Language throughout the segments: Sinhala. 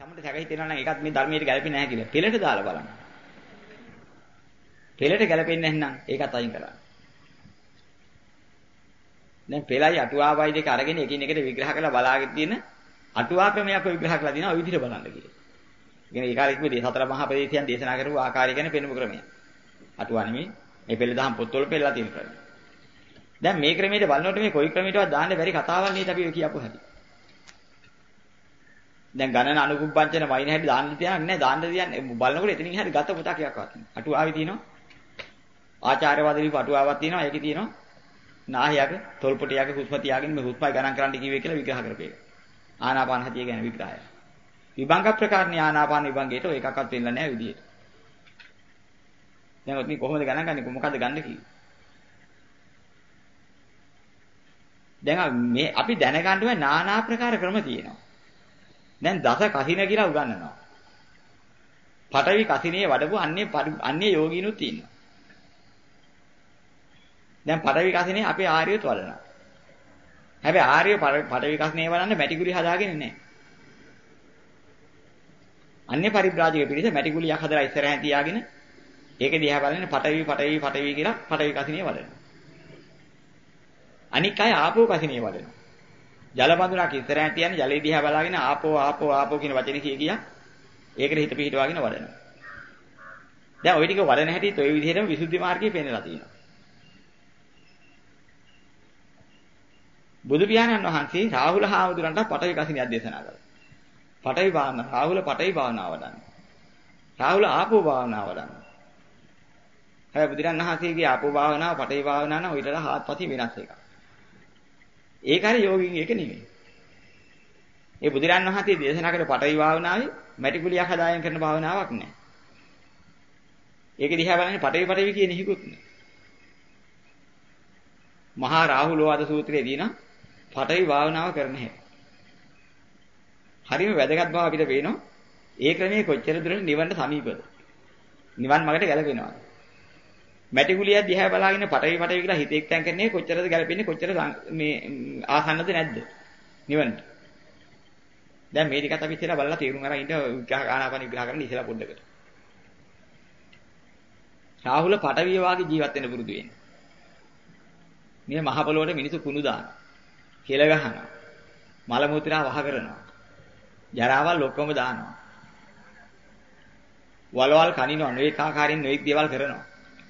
ධම්මට සැක හිතෙනවා නම් ඒකත් මේ ධර්මයට ගැලපෙන්නේ නැහැ කියලා. පෙළට දාලා බලන්න. පෙළට ගැලපෙන්නේ නැත්නම් ඒකත් අයින් කරන්න. දැන් පෙළයි අටුවාවයි දෙක අරගෙන එකින් එකට විග්‍රහ කරලා බලාගෙන තියෙන අටුවා ක්‍රමයක් විග්‍රහ කරලා දිනවා ওই විදිහට බලන්න කියලා. කියන්නේ ඒ කාලේ කිව්වේ සතර මහා ප්‍රදේශයන් දේශනා කරපු ආකාරය ගැන පෙන්වපු ක්‍රමය. අටුවා නෙමෙයි මේ පෙළ දහම් පොත්වල පෙළලා තියෙන ක්‍රමය. දැන් මේ ක්‍රමයට බලනකොට මේ කොයි ක්‍රමයකටවත් දාන්න බැරි කතාවක් නේද අපි කියපු හැටි. දැන් ගණන අනුකුම්පංචන වයින් හැටි දාන්න තියන්නේ නැහැ දාන්න තියන්නේ බලනකොට එතනින් හැටි ගත පොතක් එකක්වත් නෑ. අටුවාවේ තියෙනවා ආචාර්යවාදී අටුවාවක් තියෙනවා ඒකේ තියෙනවා නාහියක තොල්පොටියක හුස්ම තියාගෙන මේ හුස්මයි ගණන් කරන්න කිව්වේ කියලා විග්‍රහ කරපේක. ආනාපාන හතිය ගැන විග්‍රහය. විභංග ප්‍රකාරණේ ආනාපාන විභංගයට ඔය එකක්වත් වෙන්න නැහැ විදියට. දැන් ඔතන කොහොමද ගණන් ගන්නේ මොකද්ද ගන්න කිව්වේ? දැන් මේ අපි දැනගන්න ඕනේ নানা ආකාර ක්‍රම තියෙනවා. දැන් දස කසින කියලා උගන්වනවා. පඨවි කසිනේ වඩපු අන්නේ යෝගීනුත් ඉන්නවා. දැන් පඨවි කසිනේ අපේ ආර්යයත් වඩනවා. හැබැයි ආර්ය පඨවි කසිනේ වඩන්න මැටි ගුලි හදාගෙන නැහැ. අන්නේ පරිබ්‍රාජක පිළිස මැටි ගුලියක් හදලා ඉස්සරහින් තියාගෙන ඒක දිහා බලන පඨවි කියලා පඨවි කසිනේ වඩනවා. අනික් අය ආපෝ කසිනේ වඩනවා. ජල බඳුනක් ඉස්සරහින් තියන්නේ ජලයේ දිහා බලාගෙන ආපෝ කියන වචනේ කිය ඒකට හිත පිහිටවාගෙන වඩනවා. දැන් ওই ටික වඩන හැටිත් ওই විදිහටම විසුද්ධි මාර්ගයේ පෙන්නලා තියෙනවා. බුදු පියාණන් වහන්සේ රාහුල හාමුදුරන්ට පඨවි කසිනියක් දේශනා කළා. පඨවි භාවනාව රාහුල පඨවි භාවනාව වඩනවා. රාහුල ආපෝ භාවනාව වඩනවා. හැබැයි බුදුරන් වහන්සේගේ ආපෝ භාවනාව පඨවි භාවනාව නම් ඊටට හාත්පසින් වෙනස් එකක්. ඒක හරි යෝගින් එක නෙමෙයි. ඒ බුදුරන් වහන්සේ දේශනා කළ පඨවි භාවනාවේ මැටි කුලියක් හදාගෙන කරන භාවනාවක් නෑ. ඒක දිහා බලන්නේ පඨවි කියන හිකුත් නෑ. මහා රාහුලෝවාද සූත්‍රයේ දින පඨවි භාවනාව කරන හැටි. හරිම වැදගත් බව අපිට පේනවා. ඒ ක්‍රමයේ කොච්චර දුරට නිවන්න සමීපද? නිවන් මාර්ගයට ගැලපෙනවද? මැටි කුලියක් දිහා බලාගෙන පඨවි කියලා හිත එක්තෙන් කරන්නේ කොච්චරද ගැලපෙන්නේ කොච්චර මේ ආසන්නද නැද්ද? නිවන්ට. දැන් මේ ටිකත් අපි ඉස්සෙල්ලා බලලා තේරුම් අරන් ඉන්න ආනාපාන විග්‍රහ කරන්න ඉස්සෙල්ලා පොඩ්ඩකට. රාහුල පඨවිය වාගේ ජීවත් වෙන්න පුරුදු වෙන්නේ. මේ මහ පොළොවට මිනිස්සු කුණු දානවා. කෙල ගහනවා. මල මුත්‍රා වහ කරනවා. ජරාවල් ඔක්කොම දානවා. වලවල් කනිනවා නොඑක ආකාරයෙන් නොඑක් දේවල් කරනවා.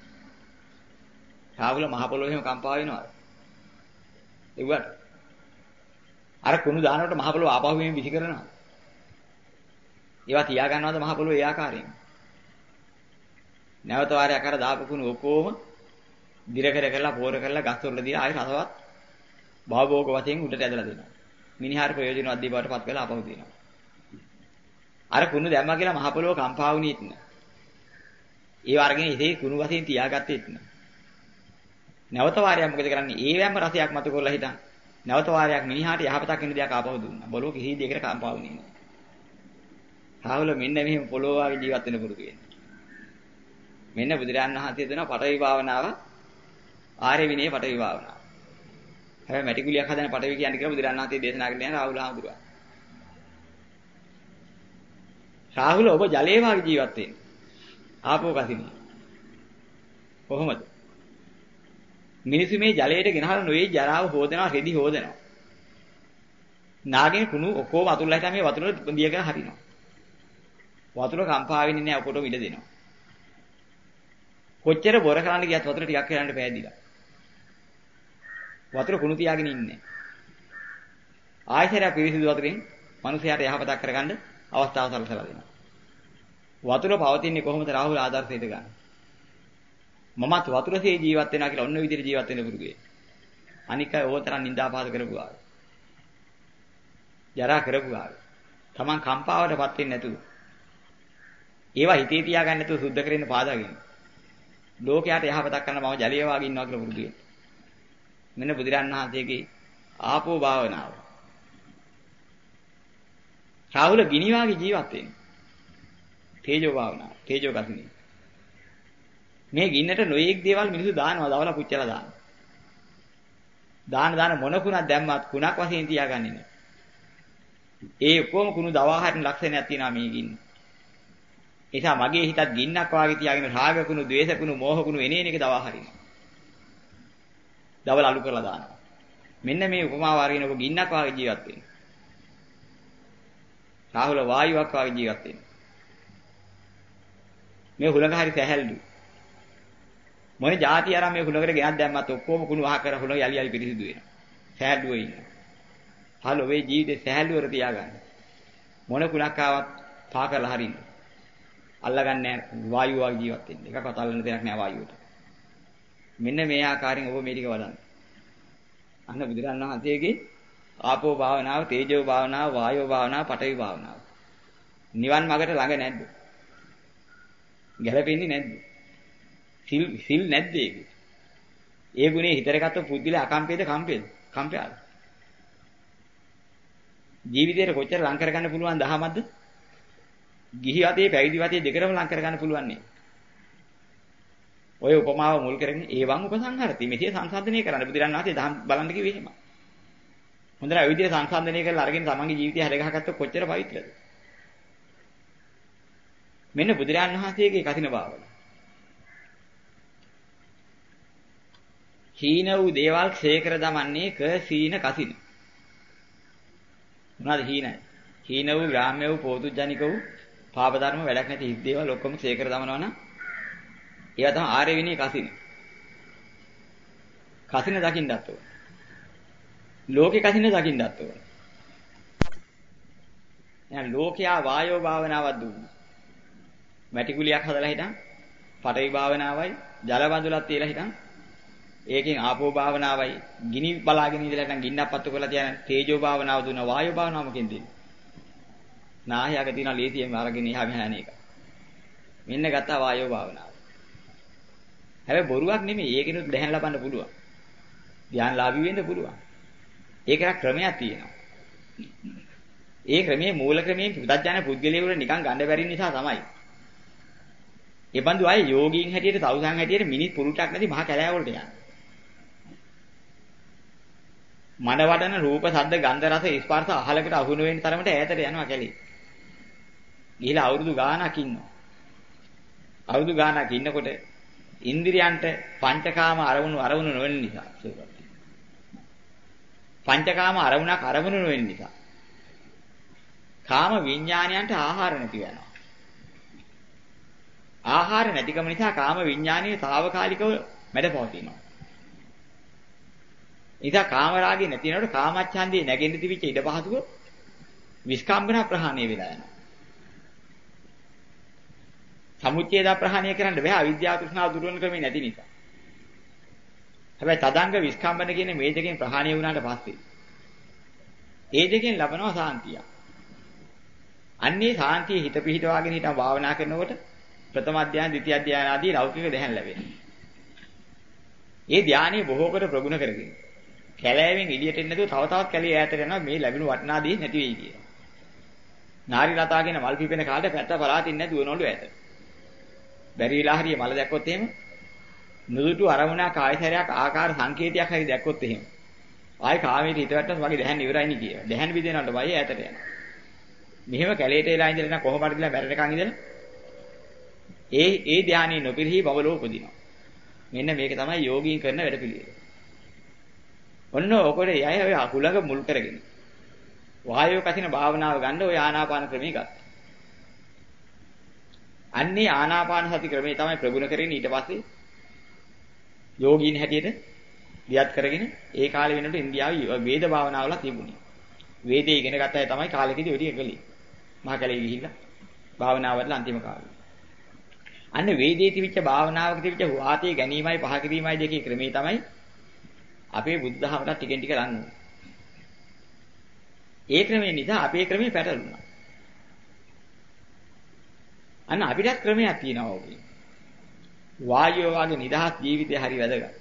රාහුල මහ පොළොවේ එහෙම කම්පා වෙනවා. ඒවට අර කුණු දානකොට මහ පොළොව ආපහු වෙමින් විසි කරනවා. ඒවා තියා ගන්නවද මහ පොළොව ඒ ආකාරයෙන්? නැවත වාරයක් අර දාපු කුණු ඔක්කොම දිරකර කරලා පෝර කරලා ගස් වල දීලා ආයෙ රසවත් භවභෝග වශයෙන් උඩට ඇදලා දෙනවා. මිනිහාර ප්‍රයෝජනවත් දේ බවට පත් කරලා ආපහු දෙනවා. අර කුණු දැම්මා කියලා මහ පොළොව කම්පා වුණේත් නෑ. ඒ වර්ගනේ ඉතේ කුණු වශයෙන් තියාගත්තේත් නෑ. නැවත වාරයක් මොකද කරන්නේ? ඒ වෑම රසයක් මතු කරලා හිටන්. නැවත වාරයක් මිනිහාට යහපතක් වෙන දෙයක් ආපහු දුන්නා. බොලෝ කිසි දෙයකට කම්පා වුණේ නෑ. රාහුල මෙන්න මෙහෙම පොළොව වාගේ ජීවත් වෙන්න පුරුදු වෙන්නේ. මෙන්න බුදුරජාණන් වහන්සේ දෙන පඨවි භාවනාව ආර්ය විනය පඨවි භාවනාව. හැබැයි මැටි කුලියක් හදන පඨවි කියන්නේ කියලා බුදුරජාණන් වහන්සේ දේශනා කරන්නේ රාහුල හාමුදුරුවෝ. රාහුල ඔබ ජලයේ වාගේ ජීවත් වෙන්නේ. ආපෝ කසිනේ. කොහොමද? මිනිස්සු මේ ජලයට ගෙනහලා නොවේ ජරාව හොදනවා රෙදි හොදනවා. නාගෙන කුණු ඔක්කොම අතුල්ලා හිටා මේ වතුර දියගෙන හරිනවා. වතුර කම්පා වෙන්නේ නැහැ ඔකට විල දෙනවා. කොච්චර බොර කරන්න ගියත් වතුර ටිකක් කරන්න පෑදිලා. වතුර කුණු තියාගෙන ඉන්නේ. ආයතරය පිරිසිදු වතුරෙන් මිනිසයාට යහපතක් කරගන්න අවස්ථාව සලසලා දෙනවා. වතුර පවතින්නේ කොහොමද රාහුල ආදර්ශයට ගන්න? මමත් වතුරසේ ජීවත් වෙනවා කියලා ඔන්න ඔය විදිහට ජීවත් වෙන්න පුරුදු වෙයි. අනික අය ඕතරම් නිඳාපාත කරපුවා. ජරා කරපුවා. Taman කම්පාවටපත් වෙන්නේ නැතුව. ඒවා හිතේ තියාගන්න නැතුව සුද්ධ කරගෙන පාදාගෙන. ලෝකයට යහපතක් කරන්න මම ජලිය වාගේ ඉන්නවා කියලා පුරුදු වෙයි. මෙන්න බුදුරන් වහන්සේගේ ආපෝ භාවනාව. රාහුල ගිනි වාගේ ජීවත් වෙන්නේ. තේජෝ භාවනාව, තේජෝ කසිනේ. මේ ගින්නට නොයේක් දේවල් මිනිස්සු දානවා, දවලා පුච්චලා දානවා. දාන මොන කුණක් දැම්මත් කුණක් වශයෙන් තියාගන්නේ නැහැ. ඒ ඔක්කොම කුණු දවා හරින ලක්ෂණයක් තියෙනවා මේකින්. ඒ නිසා මගේ හිතත් ගින්නක් වාගේ තියාගෙන රාග කුණු, ද්වේෂ කුණු, මෝහ කුණු එනේන එක දවා හරිනවා. දවල් අලු කරලා දානවා. මෙන්න මේ උපමාව අරගෙන ඔබ ගින්නක් වාගේ ජීවත් වෙන්න. රාහුල වායුවක් වාගේ ජීවත් වෙන්න. මේ හුලඟ හරි සැහැල්ලු. මොන જાති ආරම් මේ හුලඟට ගෙනත් දැම්මත් ඔක්කොම කුණු වහ කර හුලඟ යලි යලි පිරිසිදු වෙනවා. සැහැල්ලුව ඉන්න. හලෝ මේ ජීවිතේ සැහැල්ලුවර තියාගන්න. මොන කුණක් ආවත් පා කරලා හරින්න. අල්ලගන්නේ වායුව වගේ ජීවත් වෙන්න. එකක්වත් අල්ලන්න දෙයක් නෑ වායුවට. මෙන්න මේ ආකාරයෙන් ඔබ මේ ටික වඩන්න. අන්න බුදුරණන් වහන්සේගේ ආපෝ භාවනාව, තේජෝ භාවනාව, වායෝ භාවනාව, පඨවි භාවනාව. නිවන් මාර්ගට ළඟ නැද්ද? ගැලපෙන්නේ නැද්ද? සිල් නැද්ද ඒක? ඒ ගුණේ හිතට ගත්ත පුද්ගලයා අකම්පේද කම්පේද? කම්පයාද? ජීවිතේට කොච්චර ලං කරගන්න පුළුවන් දහමක්ද? ගිහි වතේ පැවිදි වතේ දෙකම ලං කරගන්න පුළුවන් නේ. ඔය උපමාව මුල් කරගෙන ඒවන් උපසංහරති මෙසේ සංසන්දනය කරන්න බුදුරණන් වහන්සේ දහම් බලන්න කිව්වේ එහෙම. හොඳට ඔය විදිහට සංසන්දනය කරලා අරගෙන තමන්ගේ ජීවිතය හැදගහගත්තොත් කොච්චර පවිත්‍රද? මෙන්න බුදුරණන් වහන්සේගේ කතින භාවය. හීන වූ දේවල් ක්ෂය කර දමන්නේ ක සීන කසින. මොනවාද හීනයි? හීන වූ ග්‍රාම්‍ය වූ පෝතුජනික වූ පාප ධර්ම වැඩක් නැති හිස් දේවල් ඔක්කොම ක්ෂය කර දමනවා නම් ඒවා තමයි ආර්ය විනී කසින. කසින දකින්නත් ඕන. ලෝකේ කසින දකින්නත් ඕන. එහෙනම් ලෝකයා වායෝ භාවනාවක් දුන්නා. මැටි කුලියක් හදලා හිටන් පඨවි භාවනාවයි ජල බඳුලක් තියලා හිටන් ඒකෙන් ආපෝ භාවනාවයි ගිනි බලාගෙන ඉඳලා හිටන් ගින්නක් පත්තු කරලා තියන තේජෝ භාවනාව දුන්නා වායෝ භාවනාව මොකෙන්ද දෙන්නේ? නාහයක තියෙන ලේසියෙන් අරගෙන එහා මෙහා යන එක. මෙන්න ගත්තා වායෝ භාවනාව. හැබැයි බොරුවක් නෙමෙයි. ඒකිනුත් දැහැන් ලබන්න පුළුවන්. ධ්‍යානලාභී වෙන්න පුළුවන්. ඒකට ක්‍රමයක් තියෙනවා. ඒ ක්‍රමයේ මූල ක්‍රමයේ පුදඥාන පුද්ගලයෙකුට නිකන් ගන්න බැරි නිසා තමයි. ඒ බඳු අය යෝගීන් හැටියට තවුසන් හැටියට මිනිත් පුරුටක් නැති මහා කැලෑ වලට යනවා. මන වඩන රූප, ශබ්ද, ගන්ධ, රස, ස්පර්ශ අහලකට අහුන වෙන තරමට ඈතට යනවා කැලේ. ගිහිලා අවුරුදු ගාණක් ඉන්නවා. අවුරුදු ගාණක් ඉන්නකොට ඉන්ද්‍රියන්ට පංචකාම අරමුණු නොවන නිසා පංචකාම අරමුණු නොවන නිසා කාම විඥානයන්ට ආහාර නැති වෙනවා. ආහාර නැතිකම නිසා කාම විඥානයේ తాවකාලිකව මැඩපවතිනවා. ඉතින් කාම රාගේ නැති වෙනකොට කාමච්ඡන්දේ නැගෙන්න තිබිච්ච ඉඩ පහසුව විස්කම්බන ප්‍රහාණය වෙලා යනවා. සමුච්ඡේද ප්‍රහාණය කරන්න බෑ අවිද්‍යාව තෘෂ්ණාව දුරු වෙන ක්‍රමේ නැති නිසා. හැබැයි තදංග විස්කම්බන කියන මේ දෙකෙන් ප්‍රහාණය වුණාට පස්සේ ඒ දෙකෙන් ලබනවා සාන්තිය. අන්නේ සාන්තිය හිත පිහිටවාගෙන හිටම භාවනා කරනකොට ප්‍රථම අධ්‍යාන, ද්විතිය අධ්‍යාන ආදී ලෞකික දැහැන් ලැබෙනවා. ඒ ධානයේ බොහෝ කොට ප්‍රගුණ කරගෙන කැලෑවෙන් එළියට එන්නේ නැතුව තව තවත් කැලේ ඈතට යනවා මේ ලැබෙන වටිනා දේ නැති වෙයි කියලා. නාරි ලතාගෙන මල් පිපෙන කාලේ පැත්ත පලාතින් නැ දුවනවලු ඈත. බැරි වෙලා හරිය මල දැක්කොත් එහෙම නුදුටු අරමුණක් ආයතරයක් ආකාර සංකේතයක් හරි දැක්කොත් එහෙම ආයි කාමයේ හිතවට්ටස් වගේ දැහැන් ඉවරයි නේ කියලා. දැහැන් විදිනවට බයි ඈතට යනවා. මෙහෙම කැලේට එලා ඉඳලා කොහොමද කියලා බැරණකන් ඉඳලා ඒ ධානයේ නොපිරිහි බවලෝ උපදිනවා. මෙන්න මේක තමයි යෝගීන් කරන වැඩපිළිවෙල. ඔන්න ඔකට යයි ඔය අකුලඟ මුල් කරගෙන වායෝ කසින භාවනාව ගන්න ඔය ආනාපාන ක්‍රමයේ ගත්තා. අන්නේ ආනාපාන සති ක්‍රමයේ තමයි ප්‍රගුණ කරගෙන ඊට පස්සේ යෝගීන් හැටියට වියත් කරගෙන ඒ කාලේ වෙනකොට ඉන්දියාවේ වේද භාවනාවල තිබුණේ. වේදේ ඉගෙන ගත්ත අය තමයි කාලෙකදී ඔය ටික කළේ. මහා කැලේ ගිහිල්ලා භාවනාවල අන්තිම කාලේ. අන්න වේදේ තිබිච්ච භාවනාවක තිබිච්ච වාතයේ ගැනීමයි පහ කිරීමයි දෙකේ ක්‍රමේ තමයි අපේ බුද්ධ ධර්මයට ටිකෙන් ටික ගන්න. ඒ ක්‍රමේ නිසා අපේ ක්‍රමේ පැටලුණා. අන්න අපිටත් ක්‍රමයක් තියෙනවා ඔකේ. වායෝ වගේ නිදහස් ජීවිතය හරි වැදගත්.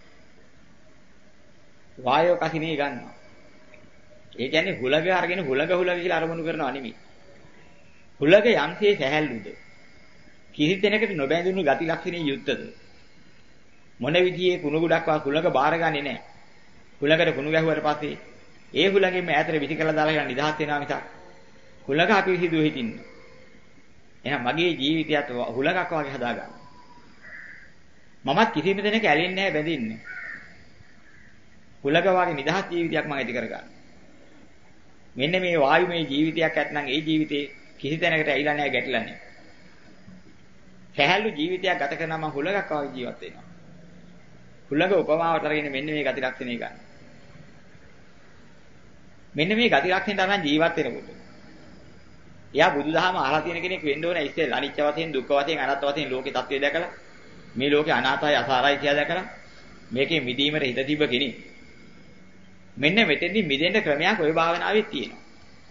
වායෝ කසිනේ ගන්නවා. ඒ කියන්නේ හුලග අරගෙන හුලග කියලා අරමුණු කරනවා නෙමෙයි. හුලග යම්සේ සැහැල්ලුද කිසි දෙනකට නොබැඳුණු ගති ලක්ෂණේ යුක්තද මොන විදිහේ කුණු ගොඩක් වා හුලග බාරගන්නේ නැහැ. හුලගට කුණු ගැහුවට පස්සේ ඒ හුලඟෙන් ඈතට විසි කරලා දාලා කියන නිදහස් වෙනවා මිසක් හුලඟ අපි විසිදුව හිටින්නේ. එහෙනම් මගේ ජීවිතයත් හුලඟක් වගේ හදාගන්න. මමත් කිසිම දෙයක ඇලෙන්නේ නැහැ බැඳින්නේ. හුලඟ වගේ නිදහස් ජීවිතයක් මම ඇති කරගන්න. මෙන්න මේ වායුමය ජීවිතයක් ඇත්නම් ඒ ජීවිතේ කිසි තැනකට ඇවිල්ලා නැහැ ගැටිලා නැහැ. සැහැල්ලු ජීවිතයක් ගත කරනවා මම හුලඟක් වගේ ජීවත් වෙනවා. හුලඟ උපමාවට අරගෙන මෙන්න මේ ගති ලක්ෂණය ගන්න. මෙන්න මේ ගති ලක්ෂණ තරම් ජීවත් වෙනකොට. එයා බුදුදහම අහලා තියෙන කෙනෙක් වෙන්න ඕනේ ඉස්සෙල්ලා අනිත්‍ය වශයෙන් දුක්ඛ වශයෙන් අනාත්ම වශයෙන් ලෝකේ தත්ත්වය දැකලා මේ ලෝකේ අනාතයි අසාරයි කියලා දැකලා මේකේ මිදීමට හිත තිබ්බ කෙනෙක්. මෙන්න මෙතෙන්දි මිදෙන්න ක්‍රමයක් ওই භාවනාවේ තියෙනවා.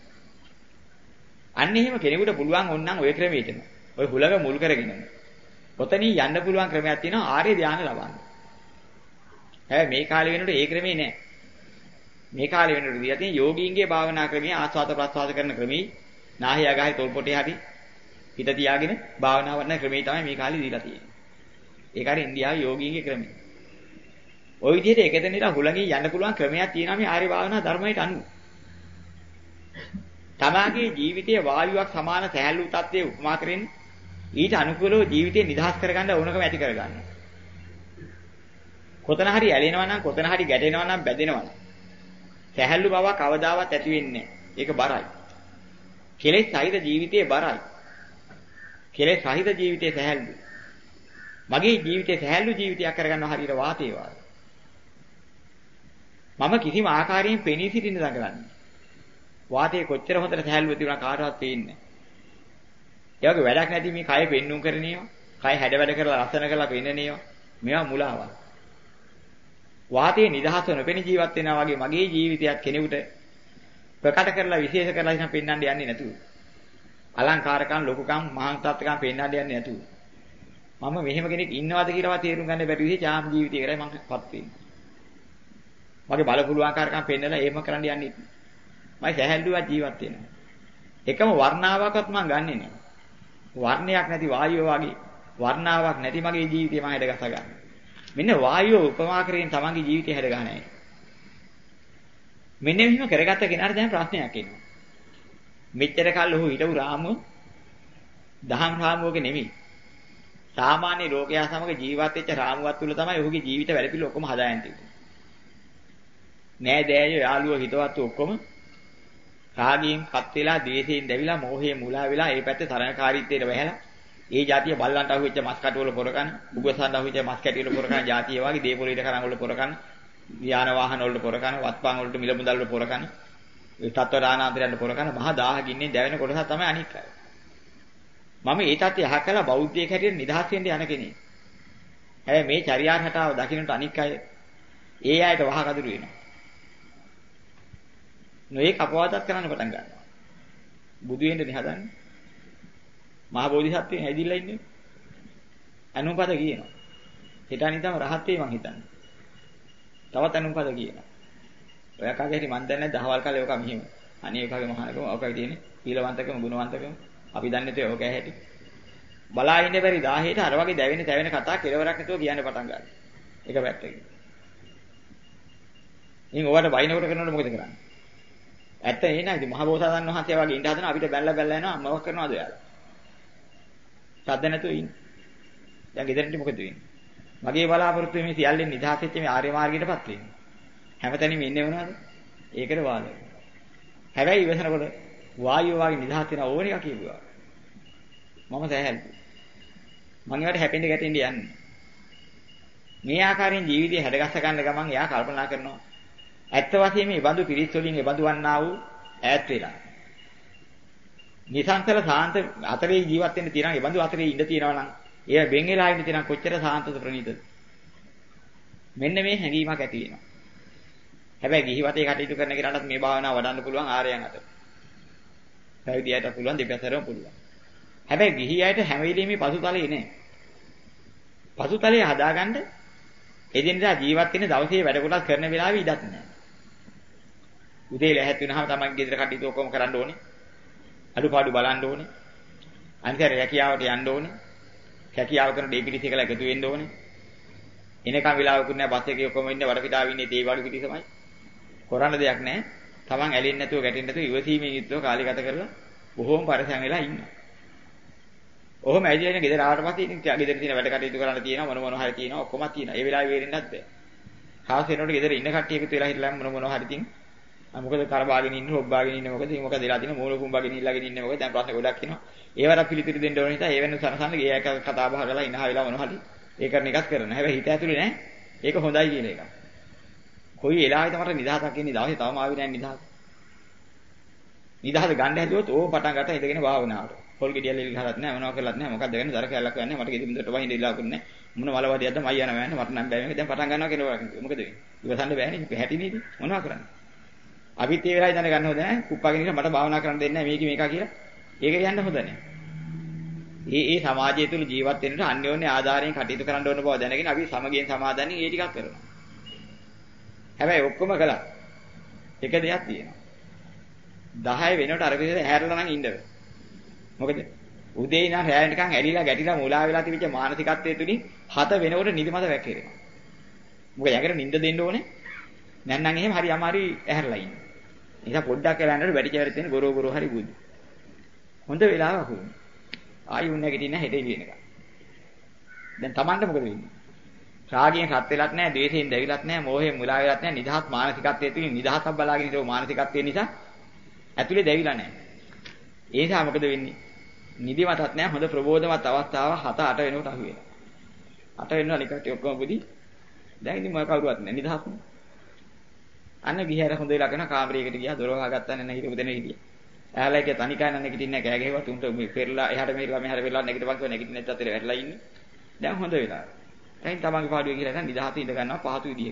අන්න එහෙම කෙනෙකුට පුළුවන් ඕනනම් ওই ක්‍රමයටම. ওই හුලඟ මුල් කරගෙන. ඔතනින් යන්න පුළුවන් ක්‍රමයක් තියෙනවා ආර්ය ධානය ලබන්න. හැබැයි මේ කාලේ වෙනකොට ඒ ක්‍රමේ නෑ. මේ කාලේ වෙනකොට දිලා තියෙන යෝගීන්ගේ භාවනා ක්‍රමයේ ආස්වාද ප්‍රස්වාද කරන ක්‍රමී නාහි අගහයි තොල් පොටේ හරි හිත තියාගෙන භාවනා කරන ක්‍රමේ තමයි මේ කාලේ දීලා තියෙන්නේ. ඒක හරි ඉන්දියාවේ යෝගීන්ගේ ක්‍රමය. ওই විදිහට එකතැනට හුලඟින් යන්න පුළුවන් ක්‍රමයක් තියෙනවා මේ ආර්ය භාවනා ධර්මයට අනුව. තමාගේ ජීවිතයේ වායුවක් සමාන සහැල්ලු තත්ත්වයේ උපමා කරගෙන ඊට අනුකූලව ජීවිතේ නිදහස් කරගන්න ඕනකම ඇති කරගන්න. කොතන හරි ඇලෙනවා නම් කොතන හරි ගැටෙනවා නම් බැඳෙනවා නම් සහැල්ලු බව කවදාවත් ඇති වෙන්නේ නැහැ. ඒක බරයි. කෙලෙස් සහිත ජීවිතයේ බරයි. කෙලෙස් සහිත ජීවිතයේ සහැල්ලු. මගේ ජීවිතේ සහැල්ලු ජීවිතයක් කරගන්න හරියට වාතේ වාගේ. මම කිසිම ආකාරයෙන් පෙනී සිටින්න දඟලන්නේ. වාතයේ කොච්චර හොඳට සහැල්ලුව තිබුණා කාටවත් පේන්නේ නැහැ. ඒ වගේ වැඩක් නැති මේ කය පෙන්눔 කරන ඒවා, කය හැඩ වැඩ කරලා ලස්සන කරලා පෙන්නන ඒවා, මේවා මුලාවක්. වාතයේ නිදහස නොපෙනී ජීවත් වෙනවා වගේ මගේ ජීවිතයත් කෙනෙකුට ප්‍රකට කරලා විශේෂ කරලා ඉතින් පෙන්වන්න යන්නේ නැතුව. අලංකාරකම්, ලොකුකම්, මහාන්තත්කම් පෙන්වන්න යන්නේ නැතුව. මම මෙහෙම කෙනෙක් ඉන්නවද කියලාවත් තේරුම් ගන්න බැරි විදිහේ ඡාම් ජීවිතය කරයි මම පත් වෙන්නේ. මගේ බල පුළුවන්කාරකම් පෙන්නලා එහෙම කරන්න යන්නේ නැහැ. මම සැහැල්ලුවක් ජීවත් වෙනවා. එකම වර්ණාවකවත් මම ගන්නෙ නෑ. වර්ණයක් නැති වායුව වගේ වර්ණාවක් නැති මගේ ජීවිතය මම හැඩගස්ස ගන්න. මෙන්න වායුව උපමා කරගෙන තමන්ගේ ජීවිතය හැඩ ගන්නයි. මෙන්න මෙහෙම කරගත්ත කෙනාට දැන් ප්‍රශ්නයක් එනවා. මෙච්චර කල් ඔහු හිටපු රාමුව දහම් රාමුවක නෙමෙයි. සාමාන්‍ය ලෝකයා සමග ජීවත් වෙච්ච රාමුවක් තුල තමයි ඔහුගේ ජීවිත වැඩපිළිවෙල ඔක්කොම හදායන් තිබුණේ. නෑ දෑයෝ යාළුවෝ හිතවත් ඔක්කොම රාගයෙන් පත් වෙලා, ද්වේෂයෙන් දැවිලා, මෝහයෙන් මුලා වෙලා, ඒ පැත්තේ තරණකාරීත්වයට වැහැලා, ඒ જાතිය බල්ලන්ට අහුවෙච්ච මස් කටු වල පොරකන, උගසන්ට අහුවෙච්ච මස් කැටි වල පොරකන જાතිය වගේ දේපොළ ඉද කරන් වල පොරකන, යාන වාහන වල පොරකන, වත්පන් වලට මිල මුදල් වල පොරකන, ඒ තත්ත්ව දානාන්තරයන්ට පොරකන, මහා දාහ ගින්නෙන් දැවෙන කොටස තමයි අනික් අය. මම ඒ තත්ත්වය අහකලා බෞද්ධයෙක් හැටියට නිදහස් වෙන්න යන කෙනෙක්. හැබැයි මේ චර්යාර හටාව දකින්නට අනික් අය ඒ අයට වහ කඳුළු වෙනවා. නොඑක අපවාදත් කරන්න පටන් ගන්නවා. බුදු වෙන්නනේ හදන්නේ. මහා බෝධිසත්වයන් ඇවිදිලා ඉන්නේ. අනුපද කියනවා. හිත අනිතම රහත් වේ මං හිතන්නේ. තවත් අනුපද කියනවා. ඔය කාගේ හරි මන් දන්නේ දහවල් කාලේ ඔක මෙහෙම. අනේ ඔකගේ මහානකම ඔකයි තියෙන්නේ. සීලවන්තකම ගුණවන්තකම අපි දන්නේ තේ ඔක ඇහැටි. බලා ඉන්නේ බැරි 10ට අර වගේ දැවෙන තැවෙන කතා කෙලවරක් නැතුව කියන්න පටන් ගන්නවා. එක පැත්තකින්. ඉතින් ඔයාලට වයින්කොට කරනකොට මොකද කරන්නේ? ඇත්ත ඒ නේද මහ බෝසතාණන් වහන්සේ වගේ ඉඳ හදන අපිට බැලලා යනවා මොකක් කරනවද ඔයාලා? සද්ද නැතුව ඉන්න. දැන් ගෙදරින් මොකද වෙන්නේ? මගේ බලාපොරොත්තු මේ සියල්ලෙන් නිදහස් වෙච්ච මේ ආර්ය මාර්ගයටපත් වෙන්න. හැමතැනම ඉන්නේ වුණාද? ඒකට වාදය. හැබැයි ඉවසනකොට වායුව වගේ නිදහස් වෙන ඕන එක කියුවා. මම සෑහලු. මම ඒවට හැපෙන්න ගැටෙන්න යන්නේ. මේ ආකාරයෙන් ජීවිතය හැඩගස්ස ගන්න ගමන් එයා කල්පනා කරනවා. ඇත්ත වශයෙන්ම මේ බඳු පිරිස් වලින් ඒ බඳු වන්නා වූ ඈත් වෙලා. නිසංසල සාන්ත අතරේ ජීවත් වෙන්න තියෙනවා. ඒ බඳු අතරේ ඉඳ තියෙනවා නම් ඒ වෙන් වෙලා ඉඳ තියෙනවා කොච්චර සාන්තද ප්‍රණීතද. මෙන්න මේ හැඟීමක් ඇති වෙනවා. හැබැයි ගිහිවතේ කටයුතු කරන කෙනාට මේ භාවනාව වඩන්න පුළුවන් ආර්යයන් අතර. පැවිදියට පුළුවන් දෙපැතරම පුළුවන්. හැබැයි ගිහියයට හැම වෙලෙම මේ පසුතලයේ නෑ. පසුතලයේ හදාගන්න එදිනදා ජීවත් වෙන දවසේ වැඩ කොටස් කරන වෙලාවෙ ඉඩක් නෑ. උදේ ලැහැත් වෙනහම තමයි ගෙදර කටයුතු ඔක්කොම කරන්න ඕනේ. අඩුපාඩු බලන්න ඕනේ. අනිත් රැකියාවට යන්න ඕනේ. රැකියාව කරන ඩේපිටිස් එකලා එකතු වෙන්න ඕනේ. එනකම් වෙලාවකුත් නෑ බස් එකේ ඔක්කොම ඉන්නේ වඩපිටාවේ ඉන්නේ ඒ වගේ පිටිසමයි. කරන්න දෙයක් නෑ. Taman ඇලෙන්නේ නැතුව ගැටෙන්නේ නැතුව ඉවසීමෙන් යුක්තව කාලය ගත කරලා බොහෝම පරිසම් වෙලා ඉන්නවා. ඔහොම ඇවිල්ලා ඉන්න ගෙදර ආවට පස්සේ ඉතින් ගෙදර තියෙන වැඩ කටයුතු කරන්න තියෙනවා මොන හරි තියෙනවා ඔක්කොම තියෙනවා. ඒ වෙලාවේ වේරෙන්නත් බෑ. හාස් වෙනකොට ගෙදර ඉන්න කට්ටිය එකතු වෙලා හිටලා මොන හරි තින් මොකද කරබාගෙන ඉන්නේ හොබ්බාගෙන ඉන්නේ මොකද වෙලා තියෙන මූල කුඹාගෙන ඉල්ලගෙන ඉන්නේ මොකද දැන් ප්‍රශ්න ගොඩක් එනවා. ඒවට පිළිතුරු දෙන්න ඕන නිසා ඒ වෙන සනසන්න ගේ එක කතා බහ කරලා ඉනහ වෙලා මොන හරි ඒ කරන එකක් කරනවා. හැබැයි හිත ඇතුලේ නෑ. ඒක හොඳයි කියන එක. කොයි වෙලාවෙද මට නිදහසක් ඉන්නේ දවසේ තවම ආවේ නෑ නිදහස. නිදහස ගන්න හැදුවොත් ඕම පටන් ගන්න ඉඳගෙන භාවනාවට. පොල් ගෙඩියල් එල්ල ගහලත් නෑ මොනවා කරලත් නෑ මොකක්ද වෙන්නේ දර කැලක් වෙන්නේ මට ගෙදර මුදට වහින්න ඉල්ලාකුත් නෑ මොන මලවදියක්ද මයි යනවා යන්නේ මට නම් බෑ මේක දැන් පටන් ගන්නවා කියනවා මොකද වෙන්නේ ඉවසන්න බෑනේ හැටි නේද මොනවා කරන්නේ අපිත් ඒ වෙලාවේ දැන ගන්න හොඳ නෑ කුප්පාගෙන ඉන්න මට භාවනා කරන්න දෙන්නේ නෑ මේක කියලා ඒක යන්න හොඳ නෑ ඒ සමාජය තුළ ජීවත් වෙන්නට අන්‍යෝන්‍ය ආධාරයෙන් කටයුතු කරන්න ඕන බව දැනගෙන අපි සමගියෙන් සමාදන්නේ ඒ ටිකක් කරනවා හැබැයි ඔක්කොම කළා එක දෙයක් තියෙනවා 10 වෙනකොට අර විදිහට ඇහැරලා නම් ඉන්න බෑ මොකද උදේ ඉඳන් රැය නිකන් ඇලිලා ගැටිලා මුලා වෙලා තිබිච්ච මානසිකත්වයේ තුලින් 7 වෙනකොට නිදිමත වැක්කිරෙනවා. මොකද යකට නිින්ද දෙන්න ඕනේ. නැත්නම් එහෙම හරි අමාරුයි ඇහැරලා ඉන්න. ඒ නිසා පොඩ්ඩක් වෙලා යනකොට වැඩි චරිත තියෙන ගොරෝ හරි බුදු. හොඳ වෙලාවක් වුණා. ආයි උන් නැගිටින්න හෙට එළියනක. දැන් Tamanට මොකද වෙන්නේ? රාගයෙන් රත් වෙලත් නැහැ, ද්වේෂයෙන් දැවිලත් නැහැ, මෝහයෙන් මුලා වෙලත් නැහැ. නිදහස් මානසිකත්වයේ තුලින් නිදහසක් බලාගෙන ඉතෝ මානසිකත්වයේ නිසා ඇතුලේ දැවිලා නැහැ. ඒ නිසා මොකද වෙන්නේ? නිදිමතත් නැහැ හොඳ ප්‍රබෝධමත් අවස්ථාව 7-8 වෙනකොට අහු වෙනවා. 8 වෙනවා නිකට ඔක්කොම බුදි. දැන් ඉතින් මොකක් කවුරුවත් නැහැ නිදහස්. අන්න ගිහර හොඳ වෙලා කරන කාමරයකට ගියා දොර වහගත්තා නේ හිටපු දෙන හිටියා. ඇහැලා එක තනිකයි නන්නේ කිටින්නේ කෑ ගැහුවා තුන්ට මේ පෙරලා එහාට මෙහාට වෙලා නැගිටපන් කිව්වා නැගිටින්න නැත්නම් අතේ වැටලා ඉන්නේ. දැන් හොඳ වෙලා. දැන් තමන්ගේ පාඩුවේ කියලා දැන් නිදහස ඉඳ ගන්නවා පහතු විදිහේ.